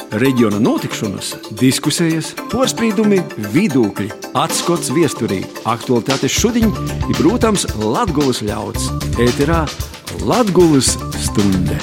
Reģiona notikšanas, diskusijas, porspīdumi, vidūkļi, atskots viesturī, aktualitātes šudiņ i, protams, Latgulas ļauds. Ēterā Latgulas stunde.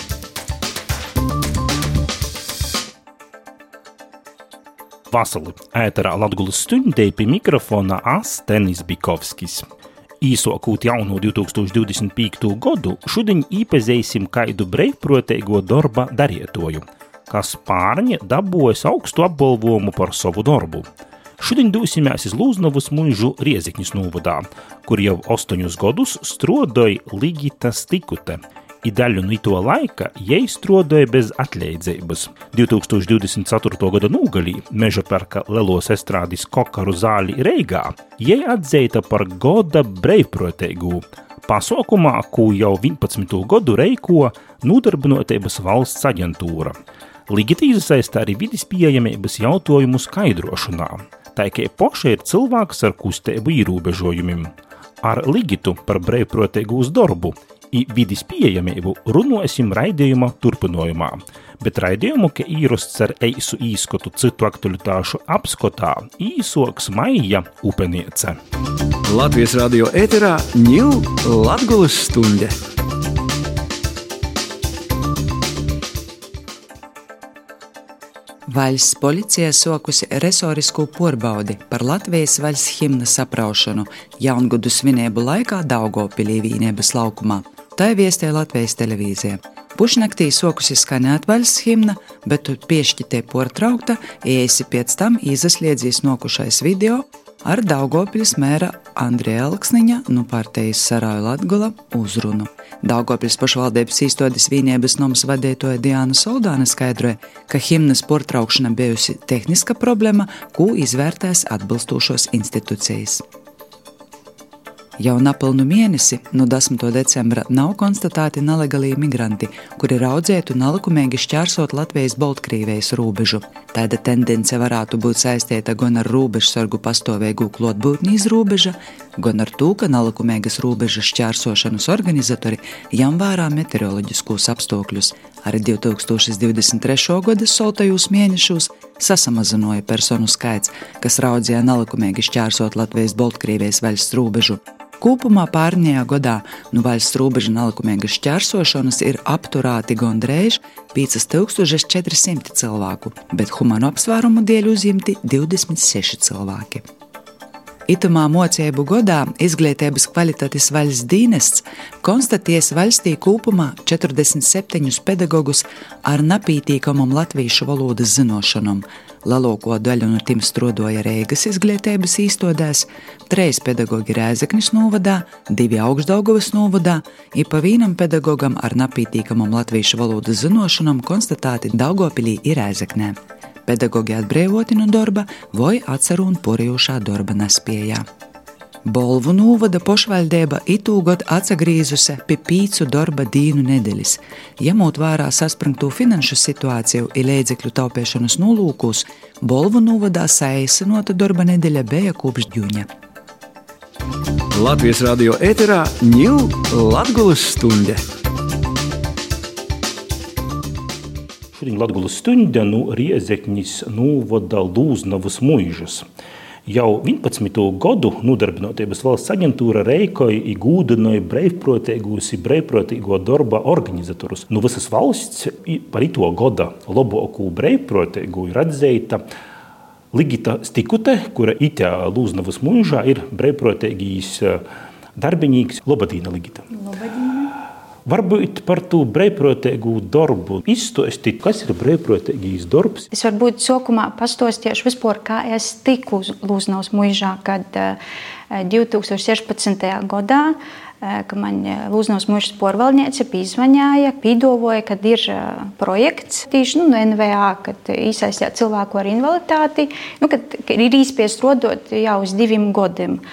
Vasali, ēterā Latgulas stundē pie mikrofona Astenis Bikovskis. Īsokūt jauno 2025. godu, šodien īpazeisim kaidu breivproteigo darba darietoju, kas pārņa dabūjas augstu apbalvojumu par savu darbu. Šodien dūsimēs iz Lūznavas muižu Riezeknis novadā, kur jau 8 gadus strodoja Ligita Stikute. I daļu no to laika jai strodoja bez atleidzības. 2024. gada nūgalī Mežaperka lelos estrādis Kokaru zāli Reigā jai atzeita par goda breivproteigu. Pasaukumā, ko jau 11. gadu reiko Nodarbinotības valsts aģentūra. Ligita iesaista arī vidis pieejamības jautājumu skaidrošanā. Tā kā poša ir cilvēks ar kustēbu ierobežojumiem. Ar Ligitu par breivproteigu uz darbu i vidis pieejamību runosim raidījuma turpinojumā, bet raidījumu, ka īrosts ar eisu īskotu citu aktualitāšu apskotā, īsoks Maija Upeniece. Latvijas radio ēterā ņil Latgulas stunde. Vaļsts policija sokusi resorisku porbaudi par Latvijas vaļsts himna sapraušanu jaungadu svinību laikā Daugavpilī Vīniebas laukumā. Tā viestēja Latvijas televīzija. Pušnaktī sokusi skanēt vaļsts himna, bet piešķitē portraukta, iesi pēc tam izasliedzīs nokušais video ar Daugavpiļas mēra Andrija Elksniņa no partijas Sarāju Latgula uzrunu. Daugavpiļas pašvaldības īstotis Vīniebas nomas vadītoja Diana Soldāne skaidroja, ka himnas portraukšana bijusi tehniska problēma, ko izvērtēs atbilstošos institūcijas. Jau napilnu mēnesi, no 10. decembra, nav konstatēti nelegalī migranti, kuri raudzētu nelikumīgi šķērsot Latvijas-Baltkrīvijas rūbežu. Tāda tendence varētu būt saistīta gan ar rūbežsargu pastāvīgu klotbūtni iz rūbeža, gan ar to, ka nelikumīgas rūbežas šķērsošanas organizatori jam vērā meteoroloģiskos apstākļus. Arī 2023. gada soltajos mēnešos sasamazināja personu skaits, kas raudzīja nelikumīgi šķērsot Latvijas-Baltkrīvijas vaļsts rūbežu. Kopumā pārņajā gadā no vaļsts rūbeža nelikumīgas šķērsošanas ir apturēti gandrīz 5400 cilvēku, bet humanu apsvērumu dēļ uzņemti 26 cilvēki. Itamā mocību gadā Izglītības kvalitātes vaļsts dienests konstatēs valstī kopumā 47 pedagogus ar napītīkamam latviešu valodas zinošanam. Lielāko daļu no tiem strodoja Reigas izglītības īstodēs, 3 pedagogi Rēzeknis novadā, 2 Augšdaugavas novadā, i pa vienam pedagogam ar napītīkamam latviešu valodas zinošanam konstatēti Daugavpilī i Rēzeknē. Pedagogi atbrīvoti no darba vai atceru un porījušā darba nespējā. Bolvu novada pošvaldība itūgod atsagrīzuse pie 5 darba dīnu nedeļas. Ņemot vērā saspringto finanšu situāciju i līdzekļu taupīšanas nolūkos, Bolvu novadā saīsinota darba nedeļa bija kopš jūņa. Latvijas radio ēterā ņil Latgulas stunde. Šodien Latgulas stunde no Riezeknis novada Lūznavas muižas. Jau 11. gadu Nodarbinotības valsts aģentūra reikoja i gūdinoja breivproteigus i breivproteigo darba organizatorus. No visas valsts par ito goda labāko breivproteigu ir atzeita Ligita Stikute, kura itā Lūznavas muižā ir breivproteigīs darbinīgs. Labadīna, Ligita! Labadīna! Varbūt par to breivproteigu darbu izstāstīt, kas ir breivproteigīs darbs? Es varbūt sākumā pastāstīšu vispār, kā es tiku Lūznavas muižā, kad 2016. gadā, kad man Lūznavas muižas porvaldniece pīzvaņāja, pīdavoja, kad ir projekts tīši no NVA, kad iesaistīt cilvēku ar invaliditāti, kad ir īspies rodot jau uz 2 gadiem.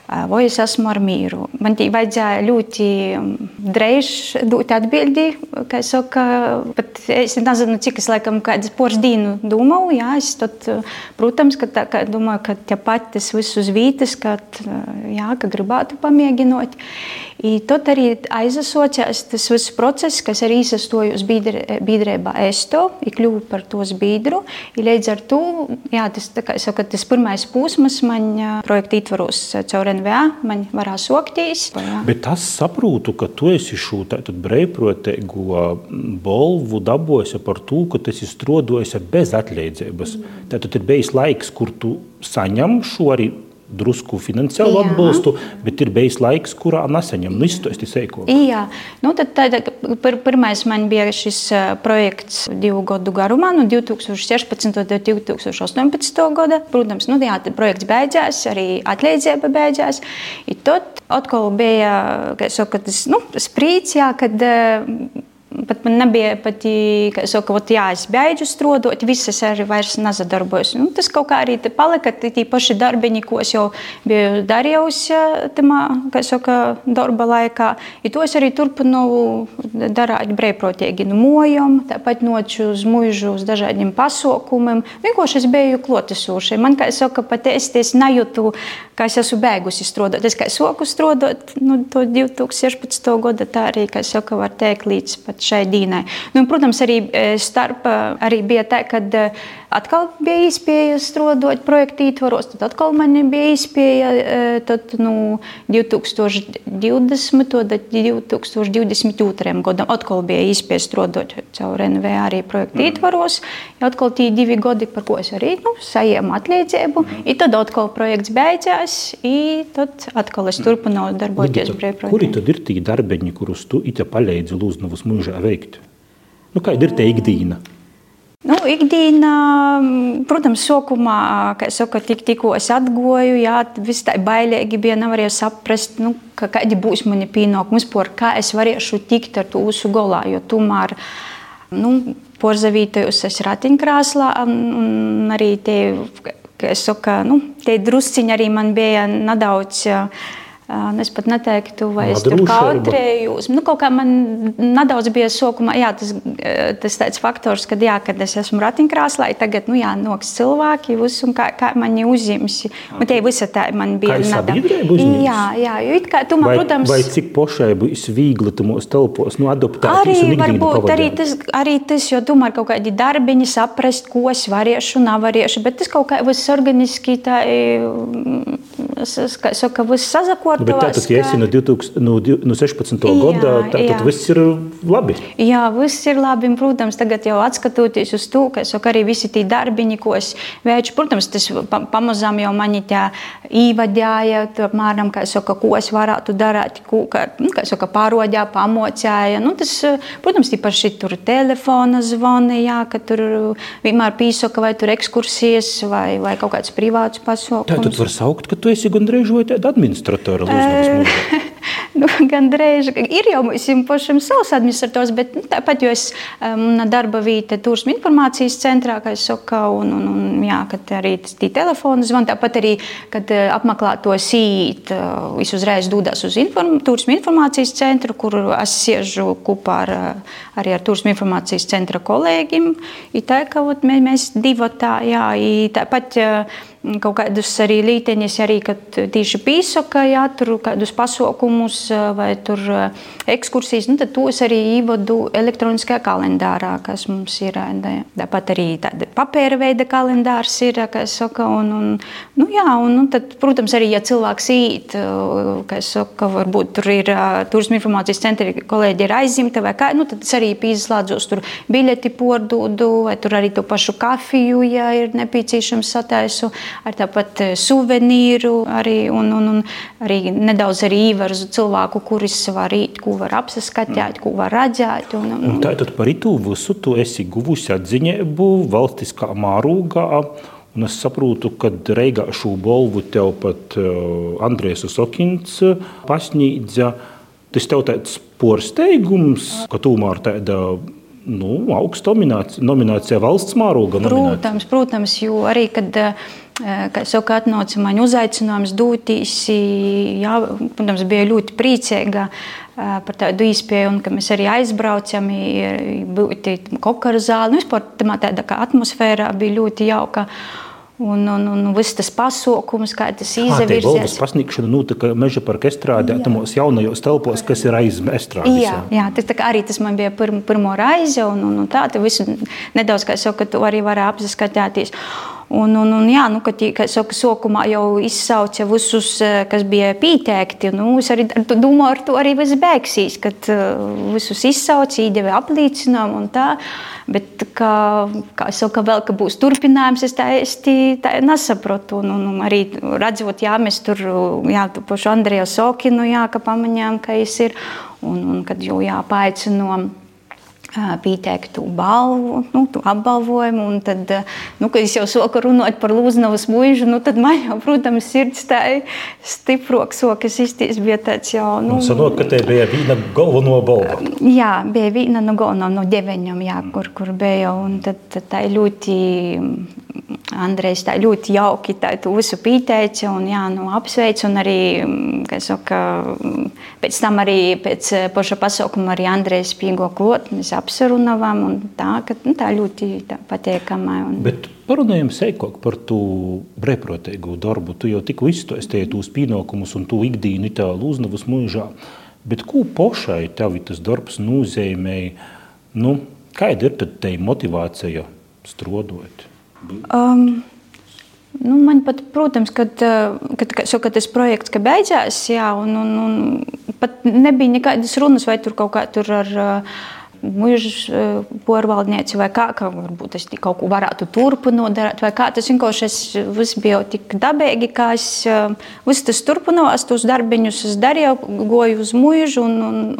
vai es esmu ar mīru. Man tī vajadzēja ļoti dreiž dot atbildi, kā es saku, pat es nezinu, cik es laikam kādas poras dīnu domāju, jā, es tad, protams, ka tā, ka domāju, ka tepat tas viss uz vītas, ka gribētu pamēģinot. I tad arī aizasociās tas viss process, kas arī īsastoju uz biedrībā ESTO, I kļuvu par tos biedru. I līdz ar to, jā, tas, tā kā es saku, tas pirmais posms man projekta ietvaros caur NVA, man varā soktīs. Bet tas saprotu, ka tu esi šo tātad brīvprātīgo balvu dabūjusi par to, ka tas ir strodojusi bez atleidzības. Tātad ir bijis laiks, kur tu saņem šo arī drusku finansiālu atbalstu, bet ir bijis laiks, kurā nesaņem. Nu, izstāsti seiko. Jā, nu tad pirmais man bija šis projekts 2 gadu garumā, no 2016. do 2018. gada. Protams, nu jā, tad projekts beidzās, arī atleidzība beidzās. I tad atkal bija, kā es saku, tas, sprīds, jā, kad pat man nebija pati, kā es saku, es beidzu strodot, visas arī vairs nezadarbojos. Nu, tas kaut kā arī te palika, tī paši darbiņi, ko es jau biju darījusi tamā, kā es saku, darba laikā. I to es arī turpinu darāt brīvprātīgi no mojām, tāpat noču uz mūžu, uz dažādiem pasaukumiem. Vienkārši es biju klātesoša. Man, kā es saku, pat es nejūtu, kā es esmu beigusi strodot. Es kā soku strodot, to 2016. gada tā arī, kā es saku, var teikt līdz pat šai dīnai. Nu, protams, arī starp arī bija tā, kad atkal bija iespēja strodot projektu ietvaros, tad atkal man bija iespēja, tad 2020. un 2022. gadam atkal bija iespēja strodot caur NVA arī projektu ietvaros. Atkal tī 2 gadi, par ko es arī saņēmu atleidzību. I tad atkal projekts beidzās, i tad atkal es turpinu darboties brīvprātīgi. Kuri tad ir tī darbeņi, kurus tu ite palīdzi Lūznavas mūžā veikt? Nu, kāda ir te ikdīna? Ikdīna, protams, sākumā, kā es saku, tikko es atgoju, jā, viss tā bailīgi bija, nevarēju saprast, kādi būs mani pienākumi, kā es varēšu tikt ar to visu galā, jo tomēr, porzavītojos es ratiņkrāslā, un arī tie, kā es saku, tie drusciņi arī man bija nedaudz, es pat neteiktu, vai es tur kautrējos. Kaut kā man nedaudz bija sākumā, jā, tas tāds faktors, kad es esmu ratiņkrāslā, tagad, noks cilvēki, un kā mani uzņems. Un tie visa tā man bija nedaudz. Kā sabiedrība uzņems? Jā, jo it kā tomēr, protams... Vai cik pošai būs viegli tumos telpos, adoptātīs un ikdīnu pavadāt? Arī tas, jo tomēr kaut kādi darbiņi saprast, ko es variešu, nevariešu, bet tas kaut kā viss organiski tā, kā saka, viss sazakot. Bet tātad, ja esi no 16. gada, tātad viss ir labi? Jā, viss ir labi, un, protams, tagad jau atskatoties uz to, ka arī visi tī darbiņi, ko es veicu, protams, tas pamazām jau mani tā īvadāja, apmēram, kā saka, ko es varētu darāt, kā saka, pārodjā, pamocāja. Tas, protams, tī paši tur telefona zvani, jā, ka tur vienmēr pīsaka vai tur ekskursijas vai kaut kāds privāts pasaukums. Tātad var saukt, ka tu esi gandrīz vai tāda administratora Lūznavas mūžā? Gandrīz. Ir jau mums pašam savs administrators, bet tāpat, jo es darba vīte Turisma informācijas centrā, kā es saku, un jā, kad arī tī telefonu zvan, tāpat arī, kad apmeklētos īt, es uzreiz dūdās uz Turisma informācijas centru, kur es siežu kopā arī ar Turisma informācijas centra kolēģim. I tā, ka mēs divotā, jā, tāpat kaut kādus arī līteņus, arī, kad tīši pīsaka, jā, tur kādus pasaukumus vai tur ekskursijas, tad tos arī īvadu elektroniskajā kalendārā, kas mums ir. Tāpat arī tāda papēra veida kalendārs ir, kā es saku, un tad, protams, arī, ja cilvēks īt, kā es saku, varbūt tur ir Turisma informācijas centri, kolēģi ir aizimta vai kā, tad es arī pīslādzos tur biļeti pordūdu, vai tur arī to pašu kafiju, ja ir nepieciešams sataisu, ar tāpat suvenīru arī, un arī nedaudz arī īvarzu cilvēku, kuris var īt, ko var apsaskatīt, ko var redzēt. Un tātad par itu visu tu esi guvusi atziņēbu valstiskā mārūgā, un es saprotu, ka Reigā šo balvu tev pat Andrejs Osokins pasniedza. Tas tev tāds porsteigums, ka tomēr tāda augsta nominācija valsts mārūga nominācija. Protams, jo arī, kad kā saka, atnāca man uzaicinājums dūtīs, jā, protams, bija ļoti priecīga par tādu iespēju, un ka mēs arī aizbraucam, būt kokaru zāli, vispār tāda kā atmosfēra bija ļoti jauka. Un viss tas pasākums, kā tas izvirzies. Tā valdes pasniegšana notika Meža parka estrādē, tamos jaunajos telpos, kas ir aiz estrādes. Jā, arī tas man bija pirmo raize, un tā visu nedaudz, kā es saku, ka tu arī vari apskatīties. Jā, kā saka, sākumā jau izsauca visus, kas bija pieteikti. Es arī domāju, ar to arī viss beigsies, kad visus izsauca, iedeva apliecinājumu un tā. Bet, kā es saku, vēl, ka būs turpinājums, es tā nesaprotu. Un arī redzot, jā, mēs tur, jā, tu pašu Andreju Sokinu, jā, ka pamaņām, ka es ir, un kad jau, jā, paaicino pieteiktu balvu, tu apbalvojumu, un tad, kad es jau soku runāt par Lūznavas mūžu, tad man jau, protams, sirds tā stiprāk sokas izties bija tāds jau, Sanot, ka te bija viena galveno balva. Jā, bija viena no galveno, no 9, jā, kur bija, un tad tā ļoti, Andrejs tā ļoti jauki tā tu visu pieteica, un jā, apsveic, un arī, kā saka, pēc tam arī, pēc paša pasaukuma arī Andrejs pīgo klot, mēs apsarunavām, un tā, ka tā ļoti patīkamā. Bet parunājam seikāk par tu brīvprātīgu darbu. Tu jau tikko izstāstīji tūs pienākumus un tu ikdīnu tā Lūznavas mūžā. Bet ko pašai tevi tas darbs nozīmēja? Kāda ir tad te motivācija strādāt? Man pat, protams, kad tas projekts beidzās, jā, un pat nebija nekādas runas, vai tur kaut kā tur ar mūžu porvaldnieci vai kā varbūt es kaut ko varētu turpināt darīt, vai kā tas vienkārši viss bija tik dabīgi, kā es viss tas turpinās, tos darbiņus es darīju, goju uz mūžu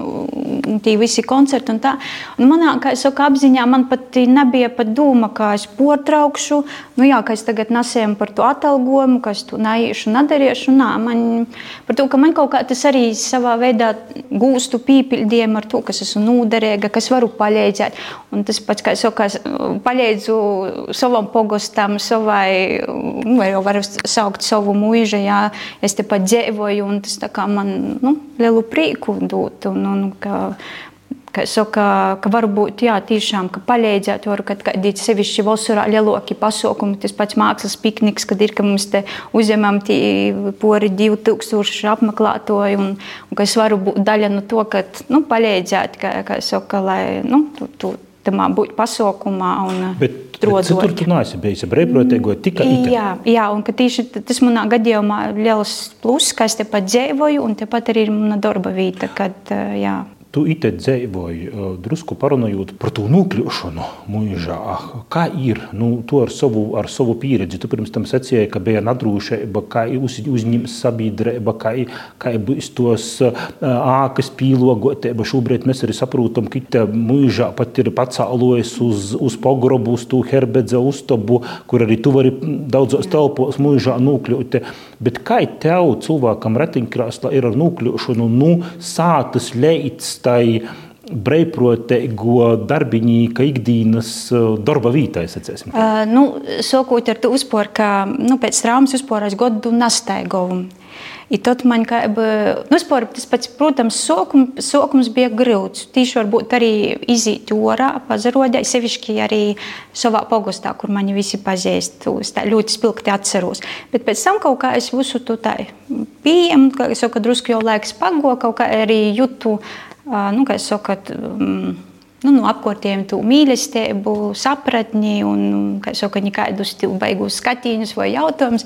un tie visi koncerti un tā. Un manā, kā es saku, apziņā man pat nebija pat doma, kā es portraukšu, ka es tagad nesēju par to atalgojumu, ka es to neiešu, nedarīšu, par to, ka man kaut kā tas arī savā veidā gūstu pīpildījumu ar to, kas esmu noderīga, kas varu palīdzēt. Un tas pats, kā es saku, palīdzu savam pogostam, savai, vai jau varu saukt savu mūžu, jā, es te pat dzīvoju, un tas tā kā man, lielu prieku dot, un ka es saku, ka varbūt, jā, tiešām, ka palīdzēt varu, kad kādīt sevišķi vasarā lieloki pasākumi, tas pats mākslas pikniks, kad ir, ka mums te uzņemam pori 2000 apmeklētoju, un ka es varu būt daļa no to, ka, palīdzēt, ka es saku, lai, tu tamā būt pasākumā un Bet citur tu neesi bijis brīvprātīgo tikai ite? Jā, un ka tieši tas manā gadījumā liels pluss, ka es tepat dzīvoju, un tepat arī ir mana darba vieta, kad, jā. Tu ite dzīvoji, drusku parunājot par to nokļūšanu mūžā. Kā ir? Tu ar savu pieredzi. Tu pirms tam sacīji, ka bija nadrūšība, kā uzņems sabiedrība, kā būs tos ākas pīlogotēba. Šobrīd mēs arī saprotam, ka te mūžā pat ir pacālojas uz pogrobu, uz to Herbedza uztabu, kur arī tu vari daudzos telpos mūžā nokļūt. Bet kā tev cilvēkam ratiņkrāslā ir ar nokļūšanu, sātas leits tai brīvprātīgo darbinīka ikdienas darba vītai, sacēsim? Sākot ar to uzpār, ka pēc traumas uzpār es godu nastaigovu. I tad man vispār tas pats, protams, sākums bija grūts. Tīši varbūt arī iziet orā, pazarodēt, sevišķi arī savā pogostā, kur mani visi pazīst. Tā ļoti spilgti atceros. Bet pēc tam kaut kā es visu to tā pieņemu, kā es saku, drusku jau laiks pago, kaut kā arī jūtu, kā es saku, apkārtējiem tu mīlestību, sapratni un, kā es saku, nekādus baigus skatīņus vai jautājumus.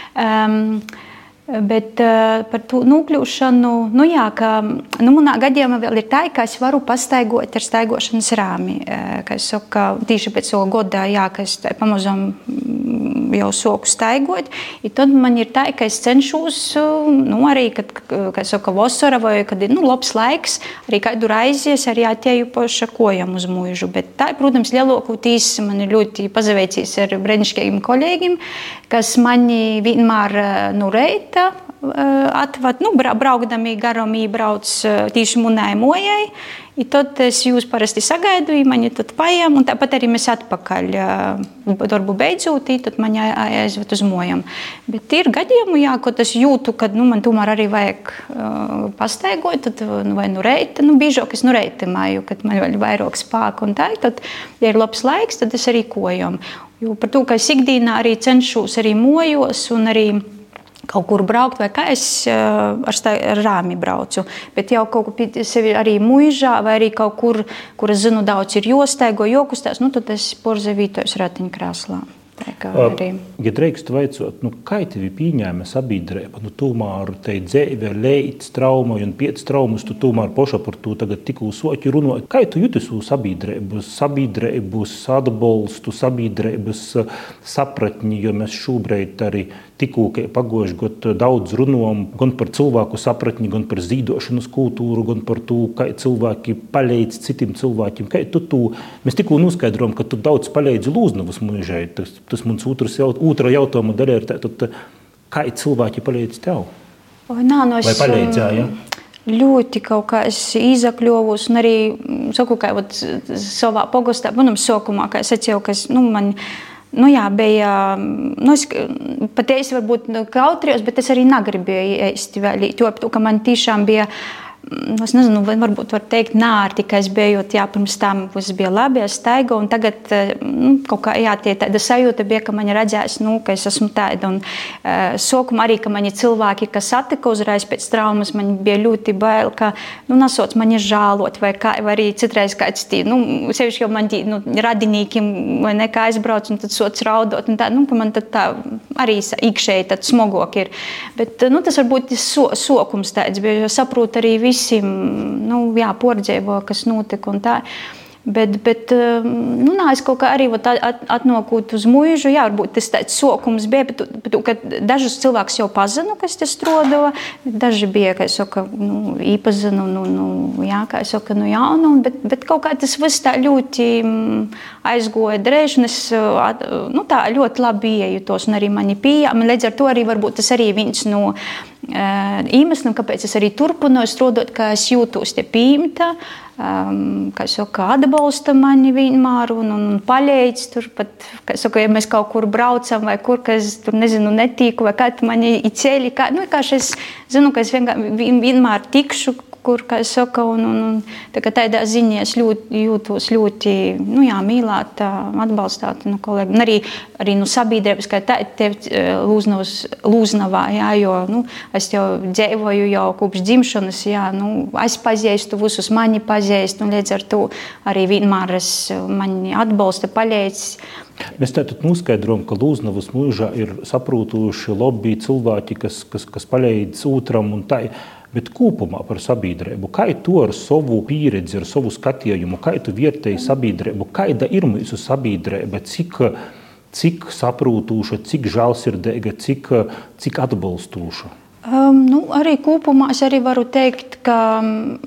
Bet par to nokļūšanu, manā gadījumā vēl ir tā, ka es varu pastaigot ar staigošanas rāmi. Ka es saku, tīši pēc savu godā, ka es pamazām jau soku staigot. I tad man ir tā, ka es cenšos, arī, kad es saku, vasara vai kad ir labs laiks, arī kādu raizies, arī atēju paša kojam uz mūžu. Bet tā, protams, lielākoties man ir ļoti pazaveicies ar brīnišķīgiem kolēģiem, kas mani vienmēr reita atvad, braukdami garam ībrauc tīši munai mojai. I tad es jūs parasti sagaidu, mani tad paiem, un tāpat arī mēs atpakaļ darbu beidzot, tad mani aizved uz mojām. Bet ir gadījumi, jā, ko es jūtu, kad man tomēr arī vajag pastaigot, tad vai reita, biežāk es reita māju, kad man vēl vairāk spēku un tā, tad, ja ir labs laiks, tad es arī kojam. Jo par to, ka es ikdienā arī cenšos arī mojos un arī kaut kur braukt, vai kā es ar rāmi braucu. Bet jau kaut kur sevi arī muižā, vai arī kaut kur es zinu daudz ir jostaigo, jokustās, tad es porzevītojos ratiņkrēslā. Ja drīkst vaicot, kā tevi pieņēma sabiedrība? Tomēr te dzīve, leits, trauma un pēc traumas, tu tomēr poša par to tagad tikko soķi runāt. Kā tu jūti sabiedrības atbalstu, sabiedrības sapratni, jo mēs šobrīd arī tikko pagojuši gadu daudz runājam gan par cilvēku sapratni, gan par zīdošanas kultūru, gan par to, kā cilvēki palīdz citiem cilvēkiem. Mēs tikko noskaidrojam, ka tu daudz palīdzi Lūznavas mūžai. Tas mums otra jautājuma daļa ir tā, kā cilvēki palīdz tev? Vai palīdzēja? Ļoti kaut kā es izakļovos un arī saku, kā savā pogostā, sokumā, kā es atceru, ka man bija, es patiesi varbūt kautrījos, bet es arī negribēju ēst vēl, jo ka man tiešām bija, es nezinu, varbūt var teikt nārti, ka es biju, pirms tam viss bija labi, es staigu, un tagad kaut kā, tāda sajūta bija, ka mani redzēs, ka es esmu tāda, un sākumā arī, ka mani cilvēki, kas satika uzreiz pēc traumas, man bija ļoti bail, ka, nesauc mani žālot, vai arī citreiz kāds sevišķi jau man radinīkiem, vai nekā aizbrauc, un tad sots raudot, un tā, ka man tad tā arī ikšēji tad smogok ir, bet, tas varbūt sokums tāds bija, jo saprot arī visiem, pordzēvo, kas notika un tā. Bet es kaut kā arī atnokūt uz mūžu, varbūt tas tāds sokums bija, bet ka dažus cilvēkus jau pazinu, kas te strodoja, daži bija, kā es saku, īpazinu, kā es saku, jaunu, bet kaut kā tas viss tā ļoti aizgoja drēž, un es tā ļoti labi iejutos, un arī mani pieejami, līdz ar to arī varbūt tas arī viens no iemeslam, kāpēc es arī turpināju strādāt, ka es jūtos te pieņemta, kā es saku, atbalsta mani vienmēr un paļēdz tur pat, kā es saku, ja mēs kaut kur braucam vai kur, ka es tur, nezinu, netīku vai kā mani i ceļi, kā es zinu, ka es vienmēr tikšu, kur, kā es saku, un tādā ziņā es jūtos ļoti, mīlēta, atbalstāta no kolēģiem. Un arī no sabiedrības, kā tevi Lūznavā, jo, es jau dzīvoju jau kopš dzimšanas, es pazīstu visus, mani pazīst, un līdz ar to arī vienmēr mani atbalsta, paļēdz. Mēs tātad noskaidrojam, ka Lūznavas mūžā ir saprūtuši lobby cilvēki, kas paļēdz otram un tā. Bet kopumā par sabiedrību, kā tu ar savu pieredzi, ar savu skatījumu, kā tu vērtēji sabiedrību, kāda ir mūsu sabiedrība, cik saprūtūša, cik žēlsirdīga, cik atbalstūša? Arī kopumā es arī varu teikt, ka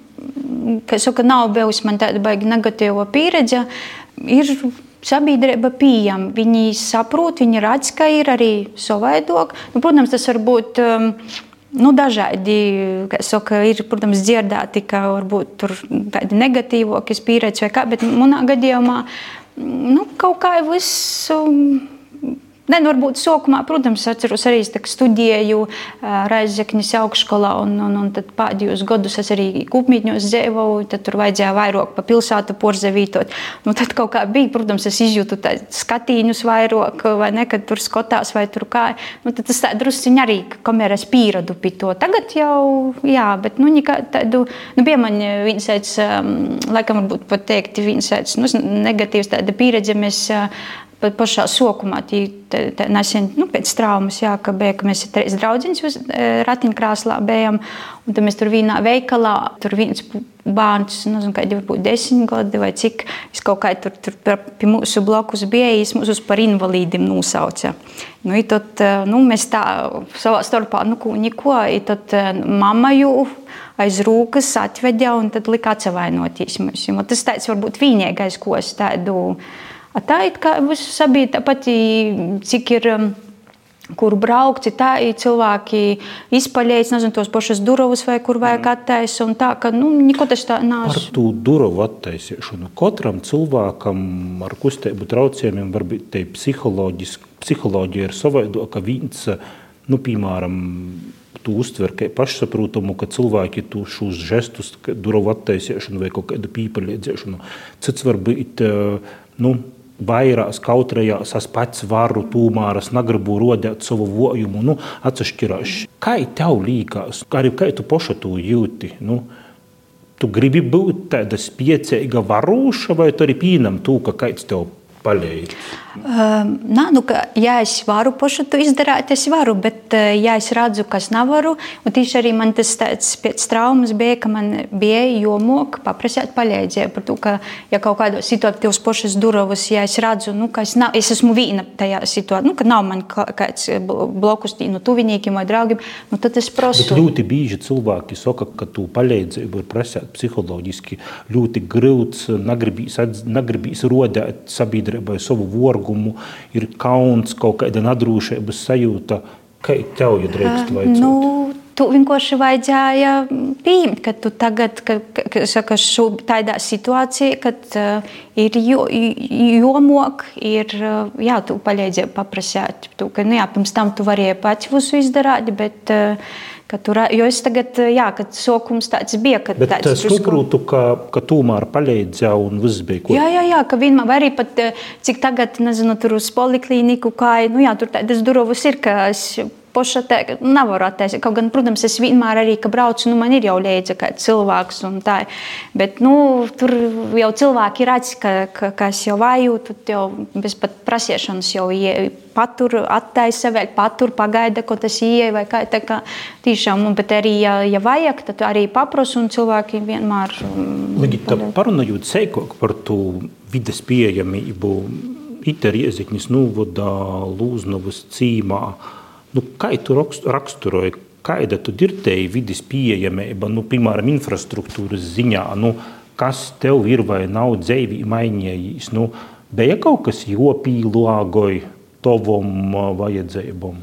nav bijusi man tāda baigi negatīva pieredze. Ir sabiedrība pieejama, viņi saprot, viņi redz, ka ir arī savaidok. Protams, tas var būt dažādi, kā es saku, ir, protams, dzirdēti, ka varbūt tur tādi negatīvākas pieredzi vai kā, bet manā gadījumā, kaut kā viss, varbūt sākumā, protams, atceros arī studēju Raizzeknis augšskolā un tad pēdējos gadus es arī Kūpmītņos dzīvoju, tad tur vajadzēja vairāk pa pilsētu porzevītot. Tad kaut kā bija, protams, es izjūtu skatīņus vairāk, vai ne, kad tur skotās vai tur kā. Tad tas tā drusciņ arī, kamēr es pieradu pie to. Tagad jau, bet nekā tādu, bija man viens tāds, laikam varbūt pat teikt, viens tāds negatīvs tāda pieredze, mēs pašā sokumā, nesen, pēc traumas, ka bija, ka mēs 3 draudzeņas ratiņkrēslā bijām, un tad mēs tur vienā veikalā, tur viens bērns, nezinu, kādi varbūt 10 gadi vai cik, es kaut kā tur pie mūsu blokus bijis, mūsus par invalīdim nosauca. Tad, mēs tā savā starpā, neko, tad mamma jū aiz rūkas atvedja un tad lika atsavainoties mums. Tas tāds varbūt vienīgais, ko es tādu. Tā ir kā visu sabiedrību, tāpat cik ir kur braukt, tā cilvēki izpaļējas, nezinu, tos pašas durovus vai kur vajag attaisa, un tā, ka, neko tas tā nav. Par tū durovu attaisiešanu. Katram cilvēkam ar kustību traucējumiem var būt te psiholoģija ir savaido, ka viens, piemēram, tu uztver kā pašsaprotamu, ka cilvēki tu šos žestus, durovu attaisiešanu vai kaut kādu pīpaļiedzēšanu, cits var būt, vairās, kautrējās, es pats varu, tūmēr, es negribu rodēt savu vojumu, atsašķirās. Kā tev līkās? Arī kā tu paša to jūti? Tu gribi būt tāda spiecīga varūša, vai tu arī pīnam to, ka kāds tev palīdz? Ja es varu pašu to izdarīt, es varu, bet ja es redzu, ka es nevaru, un tieši arī man tas tāds pēc traumas bija, ka man bija jomok paprasēt palīdzību par to, ka ja kaut kādos situācijos pašas durovas, ja es redzu, ka es esmu vīna tajā situācijā, ka nav man kāds blokus tuviniekiem vai draugiem, tad es prasu. Bet ļoti bieži cilvēki saka, ka tu palīdzību ir prasēt psiholoģiski ļoti grūts, negribīs rodēt sabiedrībai savu vorgumu, ir kauns, kaut kāda nadrūšības sajūta. Kā tev drīkst vaicot? Tu vienkārši vajadzēja pieņemt, ka tu tagad, tādā situācijā, kad ir jomok, ir tu palīdzību paprasāt. Pirms tam tu varēji pats visu izdarāt, bet jo es tagad, kad sokums tāds bija, kad bet tāds saprotu, ka tūmēr palīdzēja un viss bija ko. Jā, ka vienmēr arī pat, cik tagad, nezinu, tur uz poliklīniku, tur tādas durovas ir, ka es poša nevaru attaisīt. Kaut gan, protams, es vienmēr arī, ka braucu, man ir jau līdzi kāds cilvēks un tā. Bet, tur jau cilvēki redz, ka es jau vāju, tad jau bez pat prasiešanas jau patur, attaisa vēl, patur, pagaida, ko tas ieeja vai kā, tā kā tiešām. Bet arī, ja vajag, tad arī paprasu un cilvēki vienmēr... Ligita, parunājot seikāk par to vides pieejamību, ite Rieziknis novada Lūznavas cīmā, kā tu raksturoji, kāda tu dirtēji vidas pieejamība, piemēram, infrastruktūras ziņā, kas tev ir vai nav dzīvī mainījis, bija kaut kas jopīlāgoji tavam vajadzībam?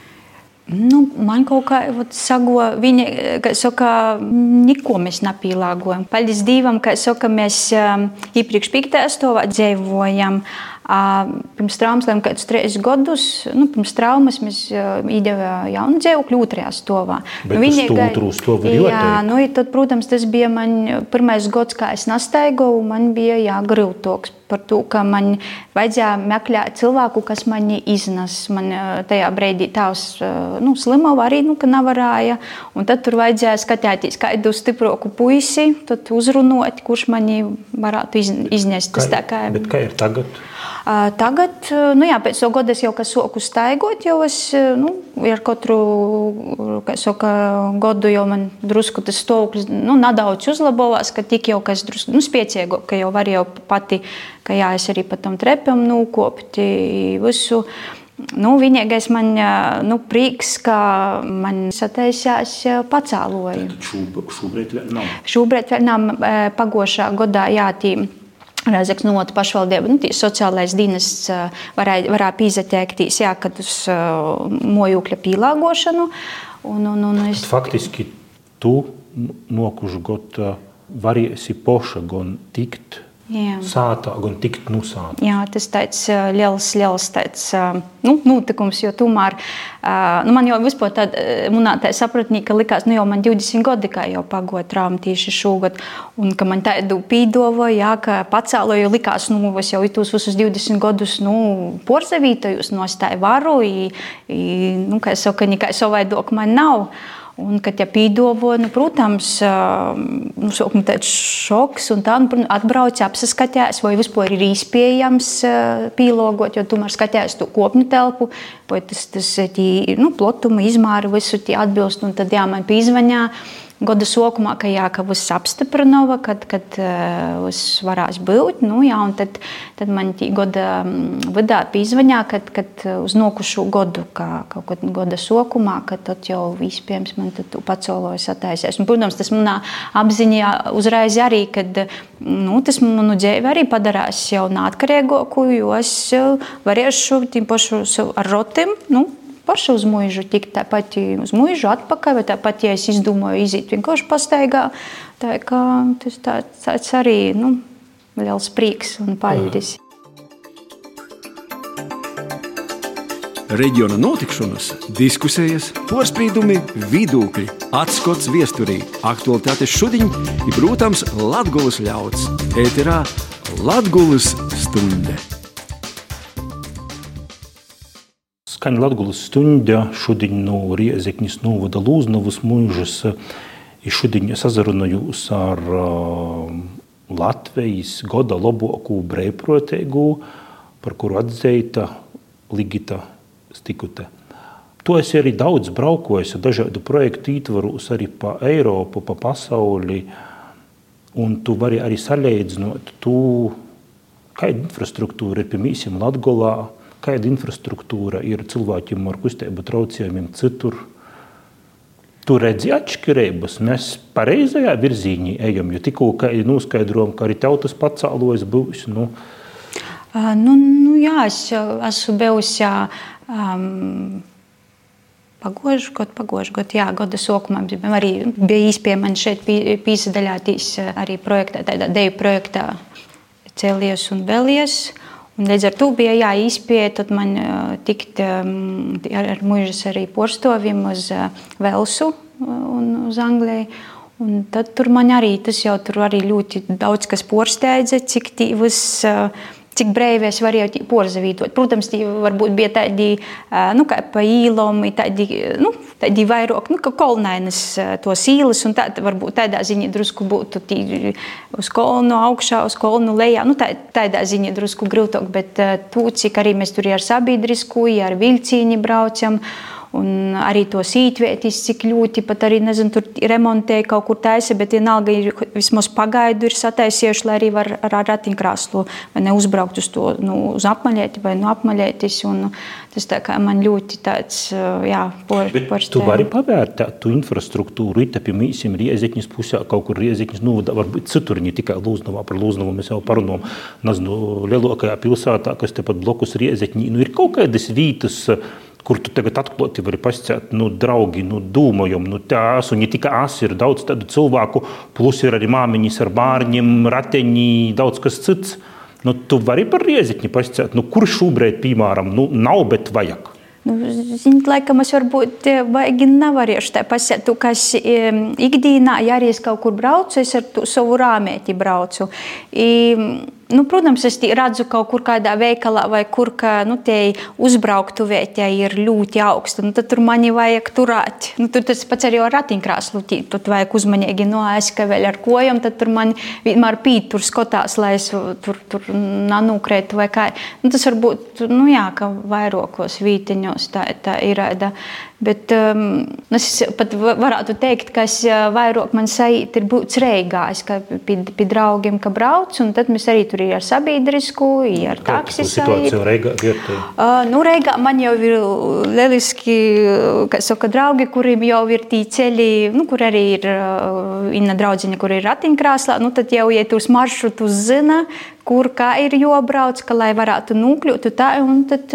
Man kaut kā sago, viņi, kā saka, niko mēs nepīlāgojam. Paldies Dīvam, kā saka, mēs iepriekš 5. stāvā dzīvojam. Pirms traumas, kādus 3 gadus, pirms traumas mēs īdeva jaunu dzīvokļu 2. stāvā. Bet uz to 2. stāvu ir jāteikt? Jā, tad, protams, tas bija man pirmais gads, kā es nastaigoju, man bija grūtoks par to, ka man vajadzēja meklēt cilvēku, kas mani iznes. Man tajā brīdī tās slimava arī, ka nevarēja. Un tad tur vajadzēja skatīties kādu stiproku puisi, tad uzrunot, kurš mani varētu iznest. Bet kā ir tagad? Tagad, pēc to gada es jau soku staigot, jau es, ar katru, gadu jau man drusku tas stāvoklis, nedaudz uzlabovās, ka tik jau kas drusku, spiecīgo, ka jau var jau pati, ka es arī pa tam trepam nūkopti visu. Vienīgais man, prieks, ka man sataisās pacēloju. Šobrīd vēl nav? Šobrīd vēl nav, pagošā gadā jātīm. Rēzeknes novada pašvaldība, sociālais dienests varēja pīzateikties, kad uz mojūkļa pīlāgošanu. Faktiski tu nokušu gadu varēsi poša gan tikt sātā, gan tikt sātā. Jā, tas tāds liels tāds, notikums, jo tomēr, man jau vispār tāda, munā tā sapratnīka likās, jau man 20 gadi, kā jau pagoja trauma tieši šogad, un ka man tādu pīdoja, ka pacēloju likās, es jau itūs visus 20 gadus, porzavītojus nostāju varu, kā es saku, nekai savaidok man nav. Un, kad pīdovo, protams, tāds šoks un tā, atbrauc, apsaskatās, vai vispār ir iespējams pīlogot, jo tomēr skatās to kopņu telpu, vai tas plotuma, izmāri, visu tie atbilst, un tad man pīzvaņā gada sokumā, ka viss apstiprinova, kad viss varās būt, un tad man tī gada vidā pīzvaņā, kad uz nokušu godu, kā kaut kad gada sokumā, kad tad jau vispējams man tad pacolojas attaisies. Un, protams, tas manā apziņā uzreiz arī, kad tas manu dzīvi arī padarās jau neatkarīgāku, jo es varēšu tīm pašu ar rotim, paša uz muižu tikt, tāpat uz muižu atpakaļ, vai tāpat, ja es izdomāju iziet vienkārši pastaigā, tā kā tas tāds arī, liels prieks un paļģis. Reģiona notikšanas, diskusējas, porspīdumi, vidūkļi, atskots viesturī, aktualitātes šodiņ i, protams, Latgulas ļauds. Ēterā Latgulas stunde. Skaņa Latgulas stuņda šodiņ no Riezeknis novada Lūznavas muižas. Šodiņ sazarunājos ar Latvijas goda labāko brejproteigu, par kuru atzeita Ligita Stikute. To es arī daudz braukoju, dažādu projektu ītvarūs arī pa Eiropu, pa pasauli, un tu vari arī salīdzinot to, kāda infrastruktūra ir pie mīsiem Latgolā, kāda infrastruktūra ir cilvēkiem ar kustību traucējumiem citur. Tu redzi atšķirības, mēs pareizajā virzīņī ejam, jo tikko noskaidrojam, ka arī tautas pacēlojas būs. Jā, es esmu bijusi pagožu gadu, gada sākumā arī bija īspēja man šeit pīsadaļātīs arī projektā, tādā deju projektā Cēlies un Velies. Un līdz ar to bija īspēja, tad man tikt ar muižas arī porstoviem uz Velsu un uz Angliju. Un tad tur man arī, tas jau tur arī ļoti daudz kas porsteidza, cik breivi es varēju porzavītot. Protams, varbūt bija tādi, kā pa īlom, tādi vairāk, ka kolnainas tos īles, un varbūt tādā ziņā drusku būtu uz kolnu augšā, uz kolnu lejā. Tādā ziņā drusku grūtāk, bet to, cik arī mēs tur ar sabiedrisku, ar vilcīni braucam, un arī tos ītvietis, cik ļoti pat arī, tur remontēja kaut kur taisa, bet vienalga ir vismaz pagaidu ir sataisieši, lai arī var ar ratiņkrāslu vai ne uzbraukt uz to, uz apmaļēti vai apmaļētis, un tas tā kā man ļoti tāds, Bet tu vari pavērtēt tu infrastruktūru, pie mīsim Riezeknis pusē, kaut kur Riezeknis novadā, varbūt citur, ne tikai Lūznavā, par Lūznavu mēs jau parunājam, lielākajā pilsētā, kas tepat blokus Riezekņī, ir kaut kādas vītas, kur tu tagad atklāti vari pasciēt, draugi, dūmojam, tās, un ne tikai ir daudz tādu cilvēku, plus ir arī māmiņas ar bārņiem, rateņi, daudz kas cits. Tu vari par Riezekni pasciēt, kur šobrīd, piemēram, nav, bet vajag. Ziniet, laikam es varbūt baigi nevarēšu tā pasēt, kas ikdīnā, ja arī es kaut kur braucu, es ar savu rāmēti braucu. Protams, es redzu kaut kur kādā veikalā vai kur, ka te uzbrauktuvētē ir ļoti augsta, tad tur mani vajag turēt. Tur tas pats arī ar ratiņkrāslu, tad vajag uzmanīgi noēst, vēl ar kojam, tad tur man vienmēr pīt tur skotās, lai es tur nanūkrētu vai kā. Tas varbūt, ka vairākos vītiņos tā ir. Bet es pat varētu teikt, ka vairāk man saīt ir būts Reigā, es pie draugiem, ka brauc, un tad mēs arī tur ir ar sabiedrisku, ar taksi saīt. Kāda situācija Reigā vietā? Reigā man jau ir lieliski, draugi, kuriem jau ir tī ceļi, kur arī ir Inna draudziņa, kur ir ratiņkrāslā, tad jau, ja tos maršrutus zina, kur kā ir jobrauc, ka lai varētu nūkļūt, un tad,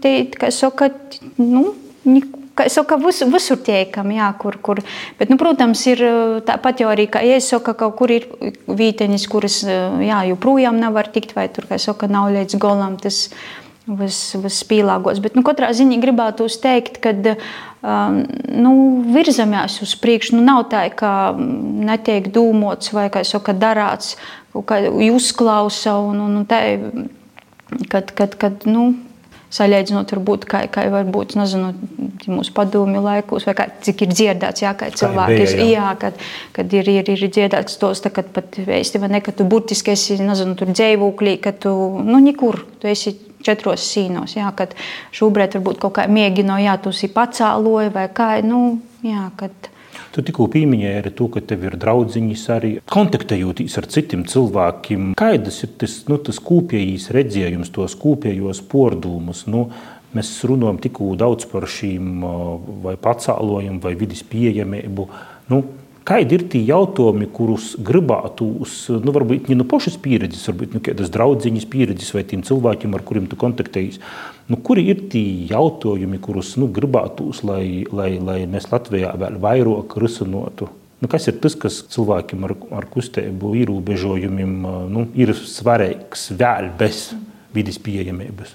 visur tiekam, kur. Bet, protams, ir tāpat jau arī, kā es saku, kaut kur ir vītenis, kuras, joprojām nevar tikt, vai tur, nav līdz golam tas vispīlāgos. Bet, katrā ziņā gribētu teikt, kad, virzamies uz priekšu, nav tā, ka netiek dūmots vai, darāts, kā uzklausa, un tā, kad, salīdzinot varbūt, kā varbūt, mūsu padomju laikos, vai cik ir dzirdēts, kā cilvēki, kad ir dzirdēts tos, kad pat vēsti, vai ne, ka tu burtiski esi, tur dzēvūklī, ka tu, nekur, tu esi 4 sīnos, kad šobrīd varbūt kaut kā mēģino, tu si pacēloji, vai kā, kad... Tu tikko pieminēji arī to, ka tev ir draudziņas arī kontaktējoties ar citiem cilvēkiem. Kādas ir tas kopējīs redzējums, tos kopējos pordūmus? Mēs runājam tikko daudz par šīm vai pacēlojam vai vidas pieejamību. kādi ir tie jautājumi, kurus gribētos, varbūt ne no pašas pieredzes, varbūt kādas draudziņas pieredzes vai tiem cilvēkiem, ar kuriem tu kontaktējies. Kuri ir tie jautājumi, kurus gribētos, lai mēs Latvijā vēl vairāk risinotu? Kas ir tas, kas cilvēkiem ar kustību ierobežojumiem ir svarīgs vēl bez vides pieejamības?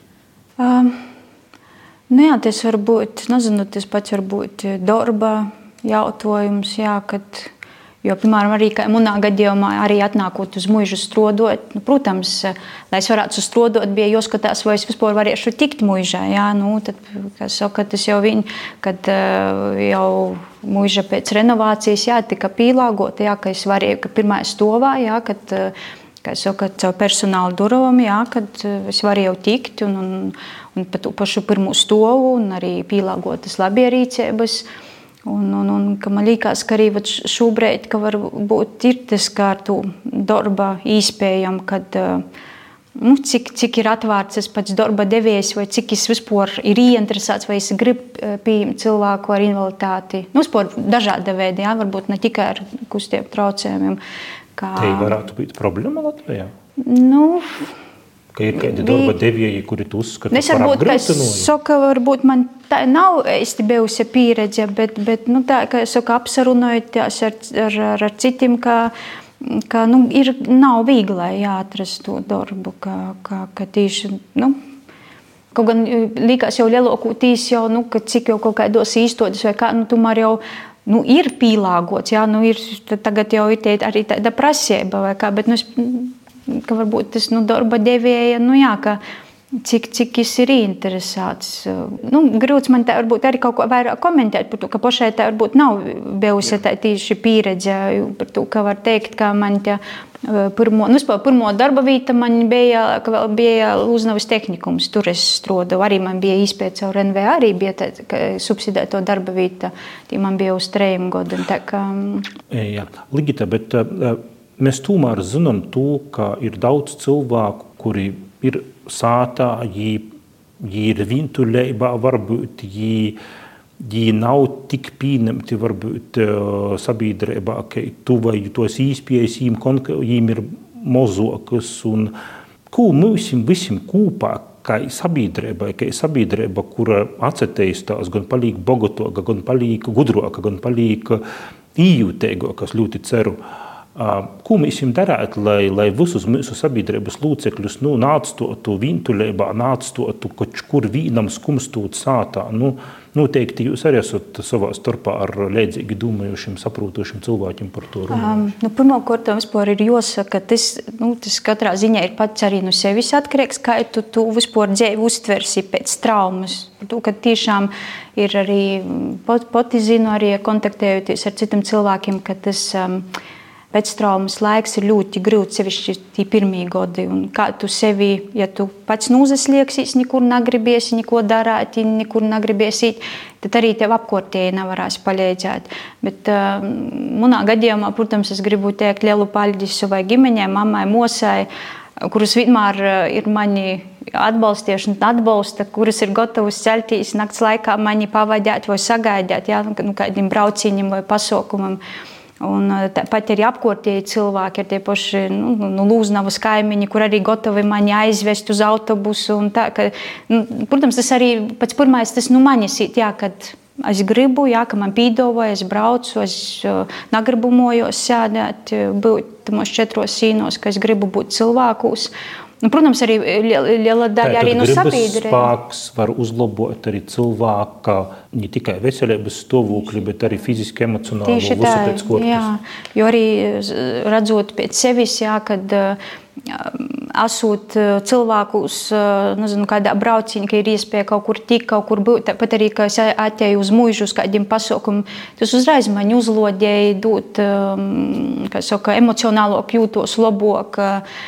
Tas var būt, tas pats var būt darba jautājums, jo, piemēram, arī manā gadījumā arī atnākot uz muižu strodot, protams, lai es varētu strodot, bija jāskatās, vai es vispār varēšu tikt muižā, tad, kas saka, tas jau kad jau muiža pēc renovācijas, tika pīlāgota, ka es varēju, ka pirmā stovā, kad, kā es saku, caur personāla durvām, kad es varēju tikt un pa to pašu pirmo stovu un arī pīlāgotas labierīcības. Un ka man liekas, ka arī šobrīd, ka varbūt ir tas kā ar to darba īspējam, kad cik ir atvērts tas pats darba devējs, vai cik es vispār ir ieinteresēts, vai es gribu pieņemt cilvēku ar invaliditāti. Vispār dažāda veida, varbūt ne tikai ar kustību traucējumiem. Te varētu būt problēma Latvijā? Ka ir kādi darba devieji, kuri tu uzskata par apgrūtinojumu? Varbūt man tā nav īsti bijusi pieredze, bet tā, ka es saku, apsarunojot ar citiem, ka nav viegli atrast to darbu, ka tieši, kaut gan liekas jau lielākoties jau, ka cik jau kaut kādos īstotis vai kā, tomēr jau ir pīlāgots, tagad jau ir arī tāda prasība vai kā, bet ka varbūt tas darba devēja, ka cik es ir interesēts. Grūts man tā varbūt arī kaut ko vairāk komentēt par to, ka pašai tā varbūt nav bijusi tā tieši pieredze par to, ka var teikt, ka man tā pirmo darba vieta man bija, ka vēl bija Lūznavas tehnikums, tur es strodu, arī man bija īspēja caur NVA, arī bija tā, ka subsidēto darba vieta, tie man bija uz 3 gadiem. Jā, Ligita, bet mēs tomēr zinām to, ka ir daudz cilvēku, kuri ir sātā, viņi ir vientuļībā, varbūt viņi nav tik pieņemti varbūt sabiedrībā, ka tu vai tos īspējas, viņiem ir mozokas. Un ko mums visiem kopā, kā sabiedrība, kura atcetīstās, gan paliek bogotāka, gan paliek gudroka, gan paliek ījūtīgāka, kas ļoti ceru. Ko mēs jums darāt, lai visus mūsu sabiedrības locekļus nāctotu vientuļībā, nāctotu kur vienam skumstot sātā? Noteikti jūs arī esat savā starpā ar līdzīgi domājušiem, saprotošiem cilvēkiem par to runājuši. Pirmkārt, vispār ir jāsaka, tas katrā ziņā ir pats arī no sevis atkarīgs, kā tu vispār dzīvi uztversi pēc traumas. Par to, ka tiešām ir arī pati zinu, arī kontaktējoties ar citiem cilvēkiem, ka tas pēctraumas laiks ir ļoti grūts, sevišķi tie pirmie gadi. Un kā tu sevi, ja tu pats nūzaslieksīs, nekur negribiesi neko darāt, nekur negribiesi, tad arī tev apkārtēji nevarēs palīdzēt. Bet manā gadījumā, protams, es gribu teikt lielu paldies savai ģimenei, mammai, mosai, kuras vienmēr ir mani atbalstieši un atbalsta, kuras ir gatavas celtīs nakts laikā mani pavadīt vai sagaidīt, kādiem brauciņiem vai pasaukumam. Un tāpat arī apkārtēji cilvēki ir tie paši Lūznavas kaimiņi, kur arī gatavi mani aizvest uz autobusu. Un tā, ka, protams, tas arī pats pirmais, tas manis ir, kad es gribu, ka man pīdavoja, es braucu, es negribu mojos sēdēt, būt 4 sīnos, ka es gribu būt cilvēkus. Protams, arī liela daļa arī no sabiedrības. Spēks var uzlabot arī cilvēka ne tikai veselības stāvokli, bet arī fiziski, emocionāli, visu pēc korpusa. Jā, jo arī redzot pēc sevis, kad esot cilvēkus, nezinu, kādā brauciņā, ka ir iespēja kaut kur tikt, kaut kur būt, tāpat arī, ka es atēju uz muižu, uz kādiem pasaukumiem, tas uzreiz mani uzlodēja dot, kā saka, emocionālo jūtos labāk,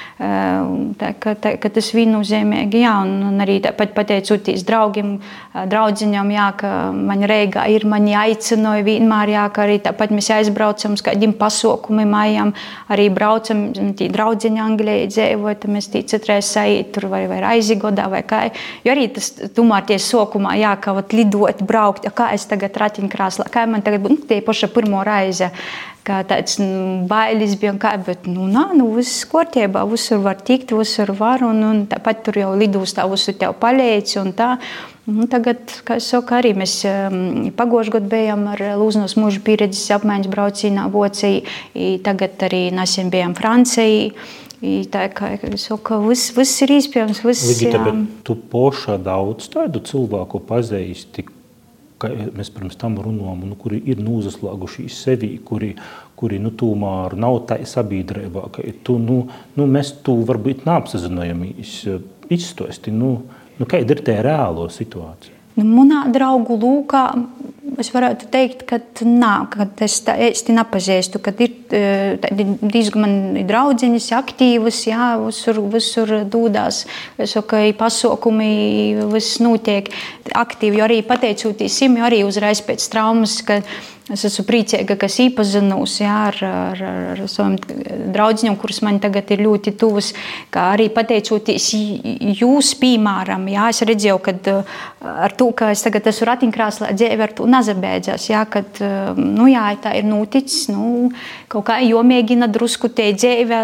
ka tas viennozīmīgi, un arī tāpat pateicoties draugiem, draudziņam, ka man Reigā ir, mani aicināja vienmēr, ka arī tāpat mēs aizbraucam uz kādiem pasaukumiem, arī braucam, tī draudziņa Anglijā dzīvoja, tad mēs tī citreiz saīt tur vai aizigodā vai kā. Jo arī tas tomēr tie sokumā, ka lidot, braukt, kā es tagad ratiņkrāslā, kā man tagad būtu, tie paša pirmo reize, kā tāds bailis bija, bet viss kārtībā, visur var tikt, visur var, un tāpat tur jau lidostā visur tev palīdz, un tā. Tagad, kā es saku, arī mēs pagājušajā gadā bijām ar Lūznos mūža pieredzes apmaiņas braucienā Vācijā, tagad arī nesen bijām Francijā. Tā kā es saku, viss ir iespējams. Ligita, bet tu pošā daudz tādu cilvēku pazīsti, ka mēs pirms tam runājam, kuri ir nozaslāguši sevi, kuri tomēr nav tā sabiedrībā, ka tu, mēs tu varbūt neapsazinājamies, izstosti, kāda ir tā reālo situācija? Manā draugu lūkā es varētu teikt, ka es tā īsti nepazīstu, ka ir diezgan mani draudzeņas aktīvas, jā, visur dūdās, ka pasākumi viss notiek aktīvi, jo arī pateicoties jo arī uzreiz pēc traumas, ka es esmu priecīga, ka es iepazinos ar saviem draudzeņiem, kuras man tagad ir ļoti tuvas, kā arī pateicoties jūs piemēram. Jā, es redzēju, kad ar to, ka es tagad esmu ratiņkrēslā, dzīve ar to nazabēdzās, jā, kad, tā ir noticis, kaut kā jomēģina drusku te dzīve,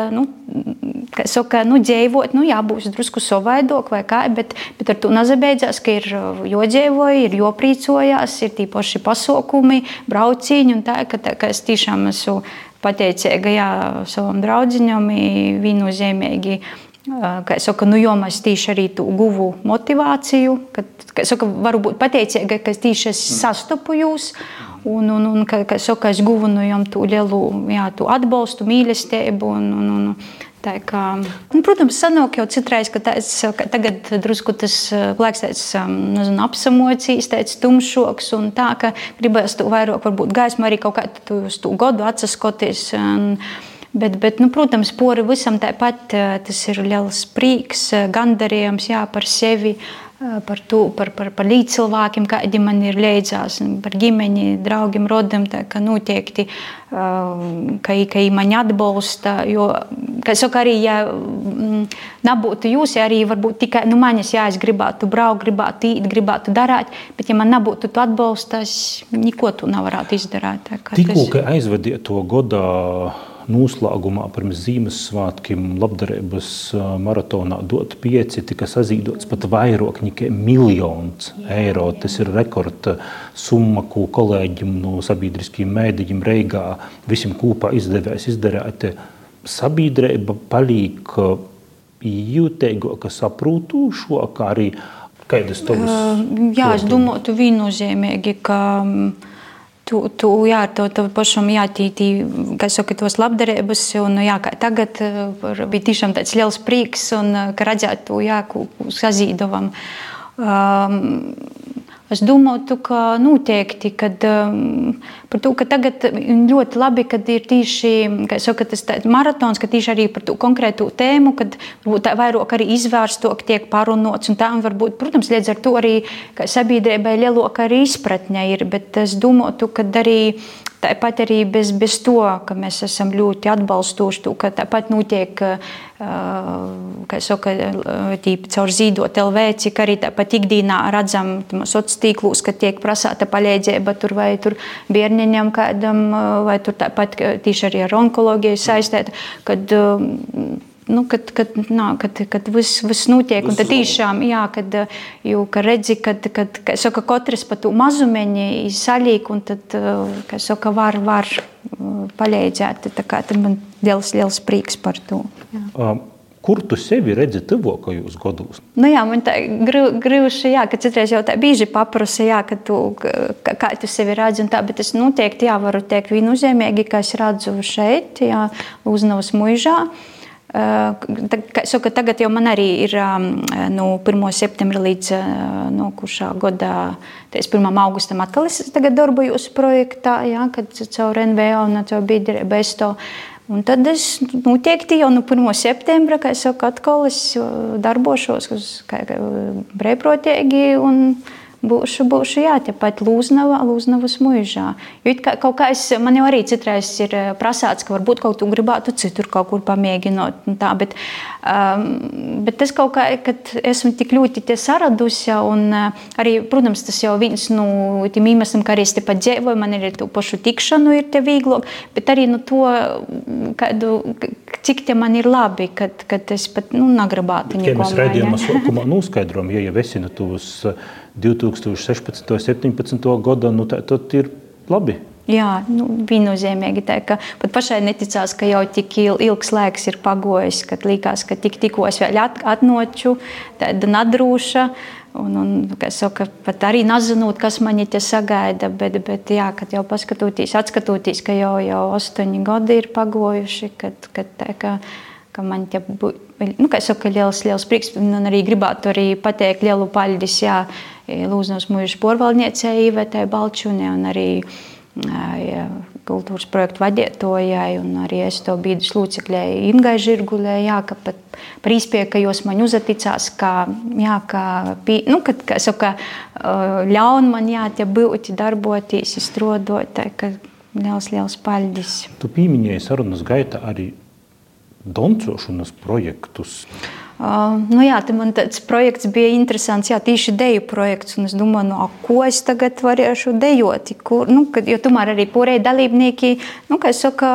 kā saka, dzīvot, jābūs drusku savaidok vai kā, bet ar to nazabēdzās, ka ir jodzīvoja, ir joprīcojās, ir tī paši pasākumi, brauciņi un tā, ka es tiešām esmu pateicīga savam draudziņam, viennozīmīgi, kā es saku, jomās tieši arī tu guvu motivāciju, ka es saku, varu būt pateicīga, ka tieši es sastopu jūs, un ka es saku, es guvu jom tu lielu, tu atbalstu, mīlestību, un tā kā, protams, sanāk jau citreiz, ka tagad drusku tas laiks tāds, apsamocīs, tāds tumšoks un tā, ka gribēs tu vairāk varbūt gaismu arī kaut kā tu uz tu godu atsaskoties. Bet, protams, pori visam tāpat tas ir liels prīks, gandarījums, par sevi, par līdzcilvākiem, kādi man ir līdzās, par ģimeni, draugiem, rodiem, tā kā noteikti, ka mani atbalsta, jo, kā es saku, arī, ja nebūtu jūs, arī varbūt tikai, manis, es gribētu braukt, gribētu īt, gribētu darāt, bet ja man nebūtu tu atbalstas, neko tu nevarētu izdarāt. Tikko, ka aizvadiet to godā noslēgumā pirms Ziemassvētkiem labdarības maratonā dot 5, tika sazīdots pat vairāk nekā 1 miljons eiro. Tas ir rekord summa, ko kolēģim no sabiedriskiem mēdījiem Reigā visiem kopā izdarāt. Sabiedrība paliek jūtīgāka, saprūtošāka arī kādas tavas? Jā, es domāju, tu viennozīmīgi, ka Tu pašam jātītī, kā saka, tos labdarības, un kā tagad bija tiešām tāds liels prieks, un ka redzētu to, ko sazīdovam. Es domāju, ka noteikti, par to, ka tagad ļoti labi, kad ir tieši, kā saka, tas maratons, ka tieši arī par to konkrētu tēmu, kad varbūt vairāk arī izvērstok tiek parunots un tā, un varbūt, protams, līdz ar to arī sabiedrībai lielāka arī izpratne ir, bet es domāju, ka arī tāpat arī bez to, ka mēs esam ļoti atbalstoši to, ka tāpat notiek, kā saka, caur Zīdot LV, cik arī tāpat ikdienā redzam sociālos tīklus, ka tiek prasāta palīdzība tur vai tur bērniņam kādam, vai tur tāpat tieši arī ar onkoloģiju saistēt, kad viss notiek, un tad tiešām, kad redzi, kad saka, katrs pa tu mazumeņi saļīk, un tad, kā saka, var palīdzēt. Tad man liels prieks par to. Jā. Kur tu sevi redzi tuvākajos gados? Man tā grūši, ka citreiz jau tā bieži paprasa, kā tu sevi redzi un tā, bet es noteikti, varu teikt viennozīmīgi, ka es redzu šeit, Lūznavas muižā. Tagad jau man arī ir no 1. septembra līdz nokušā godā 1. augustam atkal es tagad darbojos projektā, kad caur NVO un caur biedrību ESTO. Un tad es noteikti jau no 1. septembra, kā es saku, atkal es darbošos brīvprātīgi un būšu jā, tepat Lūznavas muižā. Jo it kā kaut kā man jau arī citreiz ir prasāts, ka varbūt kaut tu gribētu citur kaut kur pamēģinot, un tā, bet tas kaut kā, kad esmu tik ļoti te saradusi, un arī, protams, tas jau viens no tiem iemeslam, ka arī es tepat dzīvoju, man ir to pašu tikšanu ir te vieglāk, bet arī no to, cik te man ir labi, kad es pat, negribētu nieko. Ja mēs raidījumā sākumā noskaidrojam, ja jau esi no tos 2016. 17. gada, tad ir labi. Jā, viennozīmīgi tā, ka pat pašai neticās, ka jau tik ilgs laiks ir pagojis, kad likās, ka tikko es vēl atnoču, tāda nadrūša, un kā saka, pat arī nezinot, kas mani te sagaida, bet jā, kad jau atskatoties, ka jau 8 gadi ir pagojuši, ka man te būtu, kā saka, liels prieks, un arī gribētu arī pateikt lielu paļdis, jā, Lūznavas muižas porvaldniecei Ivetai Balčūnei un arī kultūras projektu vadītājai un arī es to biedrības locekļai Ingai Žirguļai, jā, ka pat par īspēju, ka jūs man uzaticās, kad saka, ļaun man jā, te būt, darboties, strādāt, tā ka liels paļdis. Tu pieminēji sarunas gaitā arī dancošanas projektus. Jā, man tāds projekts bija interesants, jā, tīši deju projekts, un es domāju, ko es tagad varēšu dejot, jo tomēr arī porēji dalībnieki, kā es saku,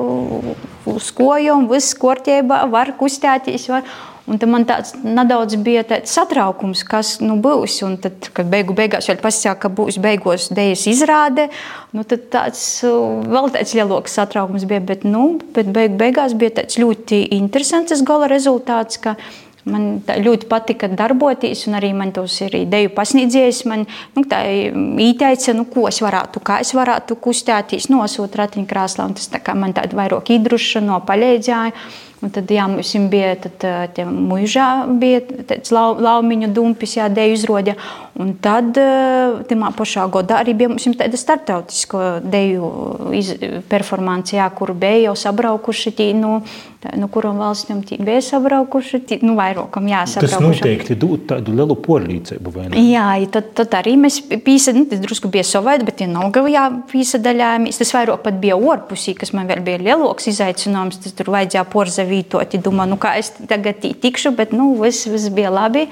uz kojom, viss kārtībā, var kustēties, un tad man tāds nedaudz bija tāds satraukums, kas būs, un tad, kad beigās vēl pasaka, ka būs beigos dejas izrāde, tad tāds vēl tāds lielāks satraukums bija, bet beigās bija tāds ļoti interesants gala rezultāts, ka man ļoti patika darboties, un arī man tos ir ideju pasniedzējis. Man tā īteica, kā es varētu kustēties, nosūt ratiņkrāslā, un tas tā kā man tādu vairāk iedrušana, paļēdzēja. Un tad, jā, mums bija tad muižā bija tāds laumiņu dumpis, jā, deju izrodja. Un tad, timā pašā godā arī bija mums tāda starptautisko deju performance, jā, kur bija jau sabraukuši tī, kuram valstīm tī bija sabraukuši, tī, vairākam, jā, sabraukuši. Tas noteikti dod tādu lielu porlīdzību, vai ne? Jā, tad arī mēs tas drusku bija savaid, bet Jelgavā pīsadaļāmies. Tas vairāk pat bija orpusī, kas man vēl bija lielāks izaicinājums, tas tur vajadzēja porzavītoti, domāju, kā es tagad tikšu, bet, viss bija labi.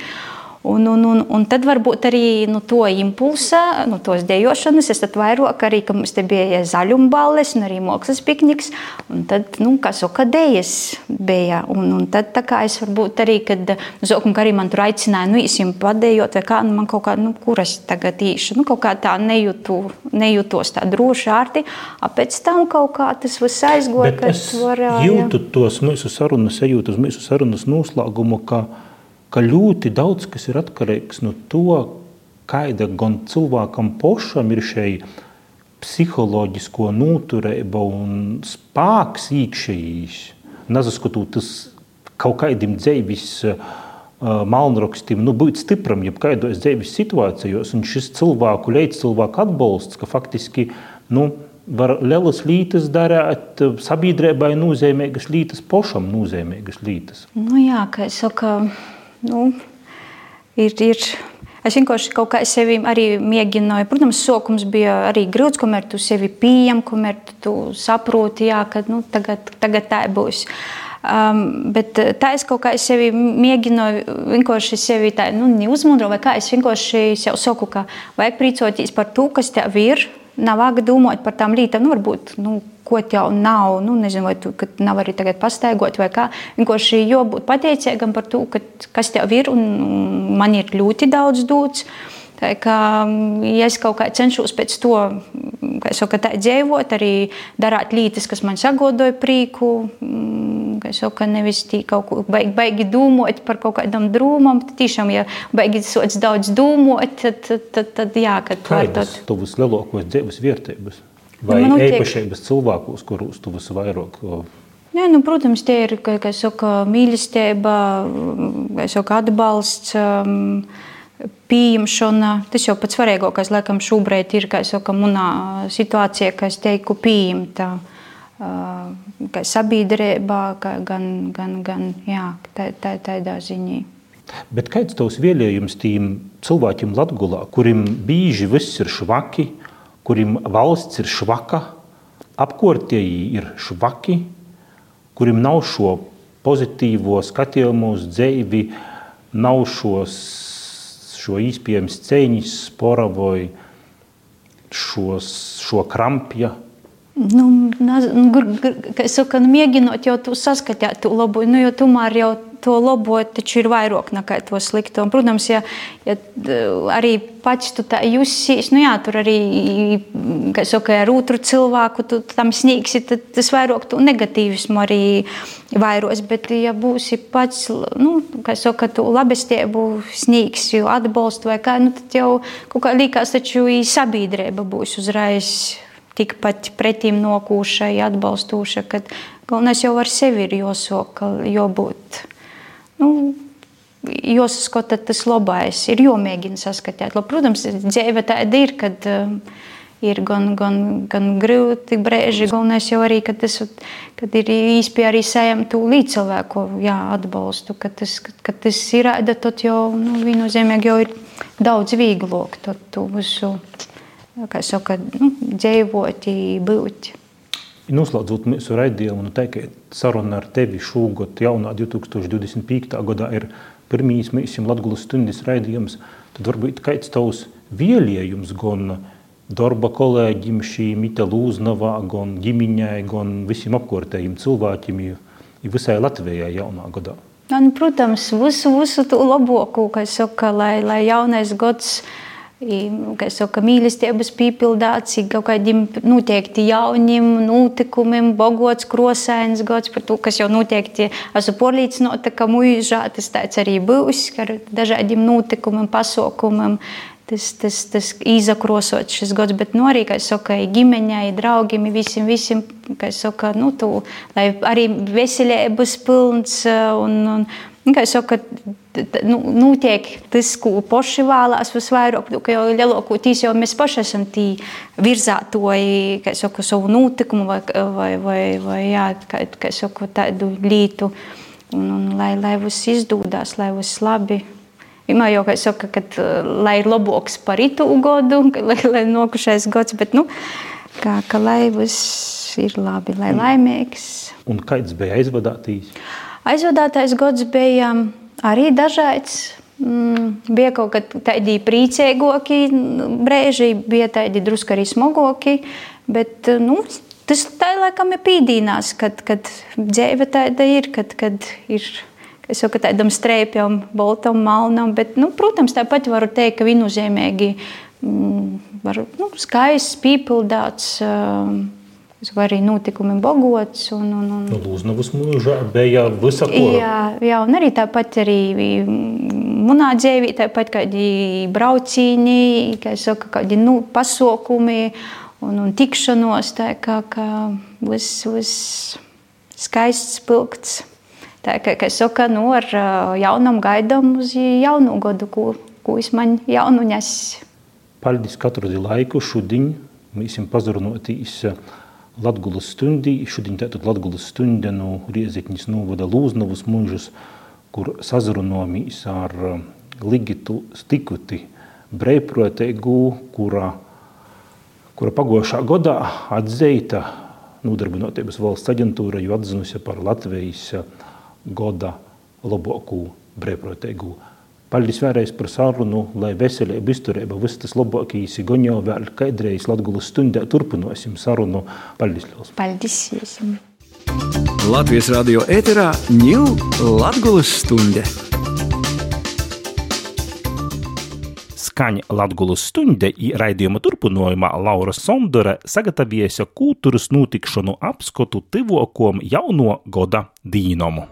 Un tad varbūt arī to impulsa, tos dejošanas, es tad vairāk arī, ka mums te bija zaļumballes un arī mākslas pikniks, un tad, kā saka, dejas bija. Un tad tā kā es varbūt arī, kad zokum, ka arī man tur aicināja, īsim padējot, vai kā, man kaut kā, kur es tagad īšu, kaut kā tā nejūtos tā droši ārti, pēc tam kaut kā tas viss aizgoja, kad varēja. Bet es jūtu tos mūsu sarunas noslēgumu, ka ļoti daudz, kas ir atkarīgs no to, kāda gan cilvēkam pašam ir šai psiholoģisko noturība un spēks iekšējīs. Nesaskatoties kaut kādiem dzīves malnrakstiem, būt stipram, jeb kādos dzīves situācijos, un šis cilvēku atbalsts, ka faktiski, var lielas lietas darīt, sabiedrībai nozīmīgas lietas, pašam nozīmīgas lietas. Jā, kā es saku, ir. Es vienkārši kaut kā sevi arī mēģināju. Protams, sākums bija arī grūts, kamēr tu sevi pieņem, kamēr tu saproti, jā, ka tagad tā būs. Bet tā es kaut kā sevi mēģināju, vienkārši sevi tā, neuzmundro, vai kā es vienkārši sev saku, ka vajag prīcoties par to, kas tev ir. Nav vajag domāt par tām lietām, varbūt, ko tev nav, nezinu, vai tu nav arī tagad pastaigot vai kā. Vienkārši jābūt pateicīgam par to, kas tev ir, un man ir ļoti daudz dots. Tā kā, ja es kaut kā cenšos pēc to, kā es saku, tā dzīvot, arī darāt lietas, kas man sagodoja prīku, kā es saku, nevis tī kaut ko baigi domāt par kaut kādam drūmam, tad tiešām, ja baigi sots daudz domāt, tad jā, kad var tad. Kādas tuvas lielākos dzīves vērtības? Vai īpašības cilvēkus, kurus tu visvairāk? Jā, protams, tie ir, kā es saku, mīlestība, kā es saku, atbalsts, pieņemšana. Tas jau pats svarīgākais, laikam, šobrīd ir, kā es saku, manā situācijā, ka es teiku pieņemta, kā sabiedrībā, gan jā, tādā ziņā. Bet kāds tavs vēlējums tiem cilvēkiem Latgolā, kurim bīži viss ir švaki, kurim valsts ir švaka, apkārtēji ir švaki, kurim nav šo pozitīvo skatījumu uz dzīvi, nav šo īspējams cēņas spora vai šo krampja? Kā es saku, mēģinot jau tu saskatīt to labo, jo tomēr jau to labo taču ir vairāk nekā to slikto. Un, protams, ja arī pats tu tā jūsīs, tur arī, kā es saku, ar otru cilvēku tu tam sniegsi, tad tas vairāk tu negatīvismu arī vairos, bet ja būsi pats, kā es saku, tu labestību sniegsi, atbalstu vai kā, tad jau kaut kā līkās, taču i sabiedrība būs uzreiz tikpat pretīm nokūša, atbalstūša, kad galvenais jau ar sevi ir jāsaka, jābūt, jāsaskata tas labais, ir jāmēģina saskatīt. Protams, dzīve tāda ir, kad ir gan grūti brēži, galvenais jau arī, kad ir īspēja arī saņemt līdzcilvēku atbalstu, kad tas ir rāda, tad jau viennozīmīgi jau ir daudz vieglāk to visu. Kā es saku, dzīvot, būt. Noslēdzot mūsu raidījumu, ka saruna ar tevi šogad jaunā 2025. gadā ir pirmīs mūsu Latgulas stundas raidījums, tad varbūt kāds tavs vēlējums gan darba kolēģim šī Mita Lūznavā, gan ģimiņai, gan visiem apkārtējiem cilvēkiem i visai Latvijai jaunā gadā? Protams, visu to labāko, kā es saku, lai jaunais gads kā es saku, mīlestības pīpildāts, kaut kādiem noteikti jauniem notikumiem, bogots, krosains gads, par to, kas jau noteikti esmu pārliecināta, ka mūžā tas tāds arī būs, ar dažādiem notikumiem, pasaukumiem. Tas izakrosot šis gads, bet arī, kā es saku, ģimeņai, draugiem, visiem, kā es saku, lai arī veselības pilns un kā es saku, notiek tas, ko paši vēlās visvairāk, ka jau lielākoties jau mēs paši esam tī virzātoji, kā es saku, savu notikumu vai kā es saku, tādu lītu, un lai viss izdūdās, lai viss labi. Vienmēr jau, kā es saku, kad lai ir labāks par itu gadu, lai nokušais gads, bet, ka lai viss ir labi, lai laimīgs. Un kāds bija aizvadātījis? Aizvadātais gads bija arī dažāds. Bija kaut kādi tādi priecīgāki brēži, bija tādi drusku arī smagāki, bet tas tā laikam ir pīdīnās, kad dzīve tāda ir, kad ir, es saku, tādam streipjam, boltam, malnam, bet, protams, tāpat varu teikt, ka viennozīmīgi skaists, pīpildāts, vai arī notikumi bogots. Lūznavas mūžā bija visa kora. Jā, un arī tāpat arī munā dzīvī, tāpat kādi braucīni, kā es saku, kādi pasaukumi un tikšanos, tā kā viss skaists, spilgts. Tā kā es saku, ar jaunam gaidam uz jaunu gadu, ko es man jaunu nes. Paldies katru laiku šodien, mēs pazarunotīs Latgulas stundī. Šodien tātad Latgulas stunda no Riezekņas novada Lūznavas mūžas, kur sazarunojāmies ar Ligitu Stikuti brīvprātīgu, kura pagošā gadā atzīta Nodarbinātības valsts aģentūra, jo atzinusi par Latvijas gada labāko brīvprātīgu. Paldies vēlreiz par sarunu, lai veselība, izturība, viss tas labākīs, gan jau vēl kādreiz Latgulas stundā turpināsim sarunu. Paldies, Liels! Paldies! Latvijas radio ēterā ņū Latgulas stunde. Skaņa Latgulas stunde i raidījuma turpinājumā Laura Sondore sagatavojusi kultūras notikšanu apskatu tīvokom jauno goda dīnomu.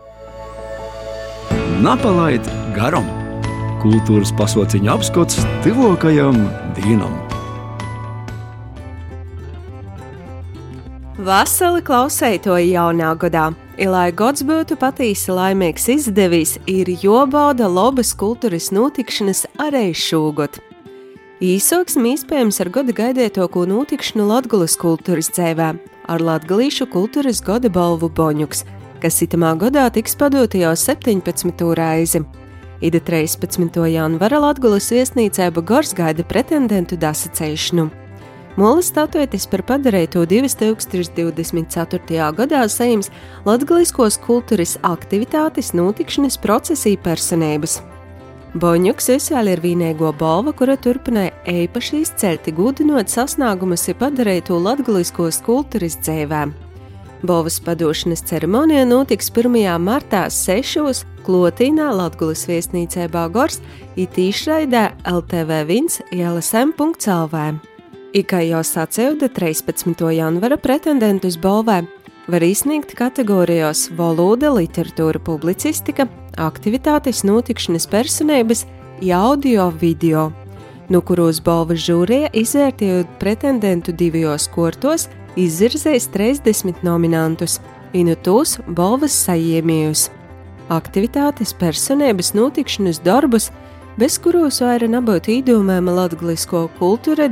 Napalaid garam! Kultūras pasauciņa apskats tīvokajam dīnam. Vasali klausētoji jaunā godā. Lai gods būtu patīsi laimīgs izdevīs, ir jobauda lobas kultūras notikšanas arī šogad. Īsoksm iespējams ar goda gaidētoko notikšanu Latgulas kultūras dzīvē ar Latgalīšu kultūras goda balvu Boņuks, kas itamā godā tiks padota jau 17. reizi. Ida 13. janvara Latgulas viesnīcēba Gors gaida pretendentu dasacēšanu. Molas statuetes par padarēto 2024. gadā sajims latgaliskos kultūras aktivitātes notikšanas procesī personības. Boņuks izvēle ir vīnēgo balva, kura turpināja eipaši izceļti gudinot sasnāgumus ir padarēto latgaliskos kultūras dzēvēm. Balvas padošanas ceremonija notiks 1. martā 6. Klotīnā Latgulas viesnīcēbā Gors i tīšraidē LTV1 LSM.lv. Kā jau sacīja 13. janvara pretendentus balvē var izsniegt kategorijos valoda, literatūra, publicistika, aktivitātes, notikšanas personības, audio, video, no kuros balvas žūrija izvērtējot pretendentu divos kortos izvirzēs 30 nominantus, no tos balvas sajiemījus. Aktivitātes, personības, notikšanas darbus, bez kuros vaira nebūtu īdomēma latgalisko kultūra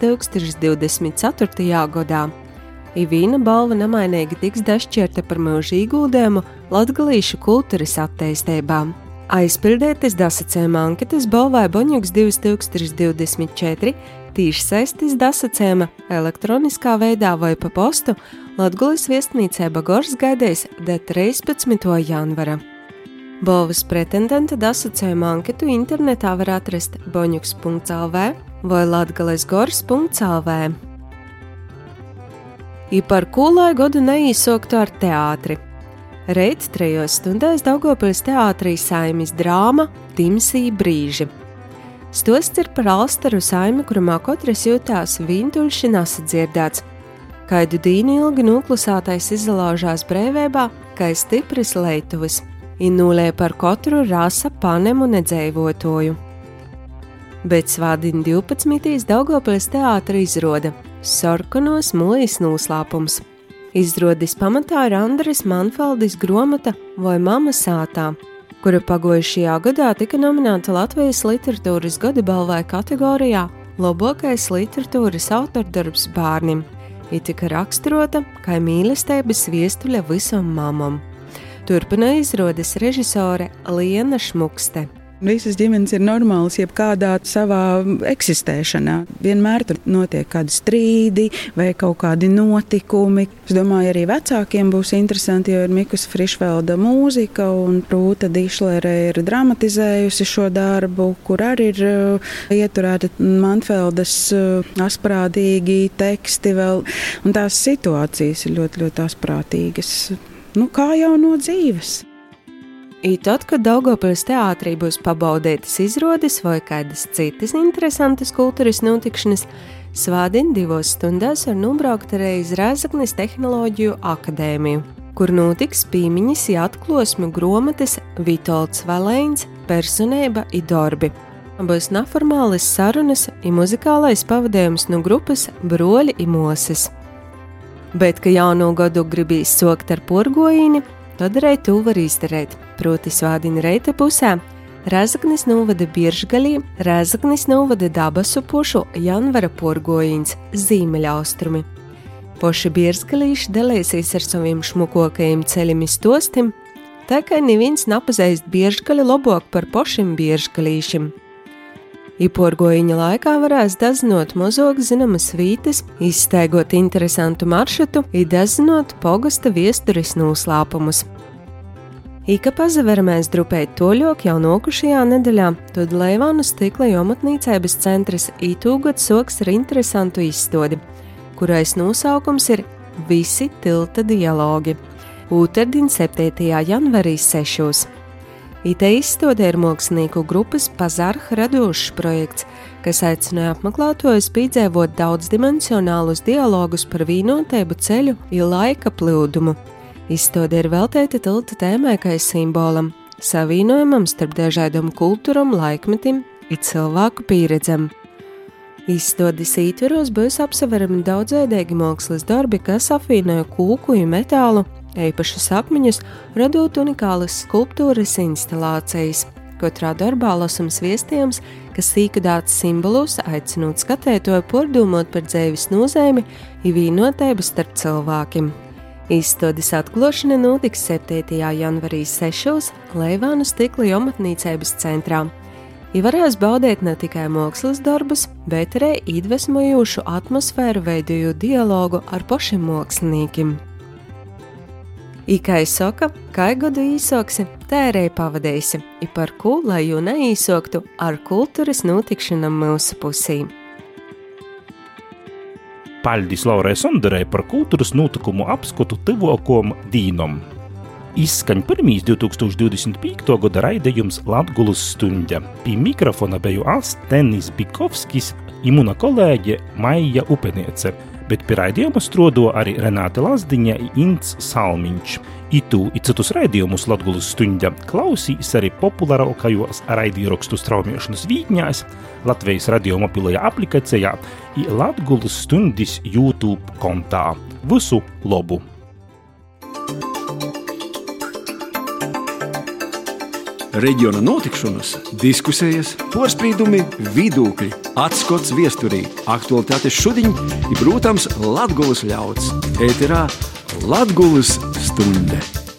2024. gadā. Vīna balva nemainīgi tiks dašķirta par mūžu ieguldījumu latgalīšu kultūras attīstībā. Aizpildētas dasacējuma anketas balvai Boņuks 2024 tīšsaistes dasacējuma elektroniskā veidā vai pa postu Latgulas viesnīcēba Gors gaidēs 13. janvara. Balvas pretendenta dasacējuma anketu internetā var atrast boņuks.lv vai latgalesgors.lv. Par ko lai godu neīsoktu ar teātri. Reit 3 stundās Daugavpils teātrī saimis drāma Timsī brīži. Stosts ir par Alstaru saimi, kurumā katrs jūtās vientuļši nesadzirdēts. Kaidu dīni ilgi noklusātais izlaužās brēvībā, kai stipris leituvas, nulē par katru rasa panemu nedzeivotoju. Bet svādien 12. Daugavpils teātra izroda Sarkanos mulīs noslēpums. Izrādes pamatā ir Andres Manfeldes gromata Vai mama sātā, kura pagojušajā gadā tika nominēta Latvijas literatūras gada balvai kategorijā Labākais literatūras autordarbs bērnim. Tika raksturota kā mīlestības viestuļa visam mamam. Turpina izrādes režisore Liena Šmukste. Visas ģimenes ir normālas jebkādā savā eksistēšanā. Vienmēr tur notiek kādi strīdi vai kaut kādi notikumi. Es domāju, arī vecākiem būs interesanti, jo ir Mikus Frišvelda mūzika un Rūta Dišlere ir dramatizējusi šo darbu, kur arī ir ieturēta Manfeldas asprādīgi teksti vēl. Un tās situācijas ir ļoti, ļoti asprātīgas. Kā jau no dzīves. Tad, kad Daugavpils teātrī būs pabaudētas izrādes vai kādas citas interesantas kultūras notikšanas, svādien 2 stundās var nobraukt arī uz Rēzaknes tehnoloģiju akadēmiju, kur notiks pīmiņas atklosmju gromatas Vitolds Valēns, personība i darbi. Būs neformālas sarunas i muzikālais pavadījums no grupas Broļi i Moses. Bet, ka jauno gadu gribīs sokt ar porgojīni, tad arī to var izdarīt. Proti svādien reita pusē Rēzaknes novada Biržgalī, Rēzaknes novada Dabasu pušu janvara porgojīns Zīmeļaustrumi. Poši Biržgalīši dalīsies ar saviem šmukokajiem ceļiem stostim, tā kā neviens napazīst Biržgali labāk par pošim Biržgalīšim. Porgojiņa laikā varēs dazinot mazāk zināmas vītas, izstaigot interesantu maršrutu un dazinot pogasta viesturis noslēpumus. Ka pazaveramies drupēt toļok jau nokušajā nedaļā, tad Leivānu stikla jomatnīcēbas centrs itūgad soks ar interesantu izstādi, kurais nosaukums ir Visi tilta dialogi. Otrdien 7. janvarī 6. Te izstādē ir mākslinieku grupas Pazarha radošs projekts, kas aicināja apmeklētājus piedzīvot daudzdimensionālus dialogus par vienotību ceļu un laika plūdumu. Izstāde ir veltīta tilta tēmai kā simbolam, savienojumam starp dažādām kultūram, laikmetim un cilvēku pieredzam. Izstādes ietveros būs apseverami daudzveidīgi mākslas darbi, kas apvienoja kūku un metālu, īpašus akmeņus, radot unikālas skulptūras instalācijas. Katrā darbā lasams viestījums, kas īkadāts simbolus, aicinot skatētoju pārdomot par dzīves nozīmi un vienotību starp cilvēkiem. Izstādes atklāšana notiks 7. janvarī 6. Leivānu stikla jomatnīcības centrā. Varēs baudīt ne tikai mākslas darbus, bet arī iedvesmojošu atmosfēru veidojot dialogu ar pašiem māksliniekiem. Kā saka, kā godu īsoksi, tā arī pavadīsi, par ko, lai jau neīsoktu ar kultūras notikšanām mūsu pusī. Paļdis Laurai Sonderei par kultūras notikumu apskatu tuvākajām dīnom. Izskaņ pirmīs 2025. gada raidījums Latgulas stuņde. Pie mikrofona beju Stenis Bikovskis i muna kolēģe Maija Upeniece, bet pie raidījuma strodo arī Renāte Lazdiņa i Ints Salmiņš. Itū i citus raidījumus Latgulas stuņde klausīs arī populārākajos raidījrakstu straumēšanas vītņās, Latvijas radio mobilajā aplikacijā i Latgulas stundis YouTube kontā. Visu labu! Reģiona notikšanas, diskusijas, porspīdumi, vidūkļi, atskots viesturī, aktualitātes šudiņ i, protams, Latgulas ļauds. Ēterā Latgulas stunde.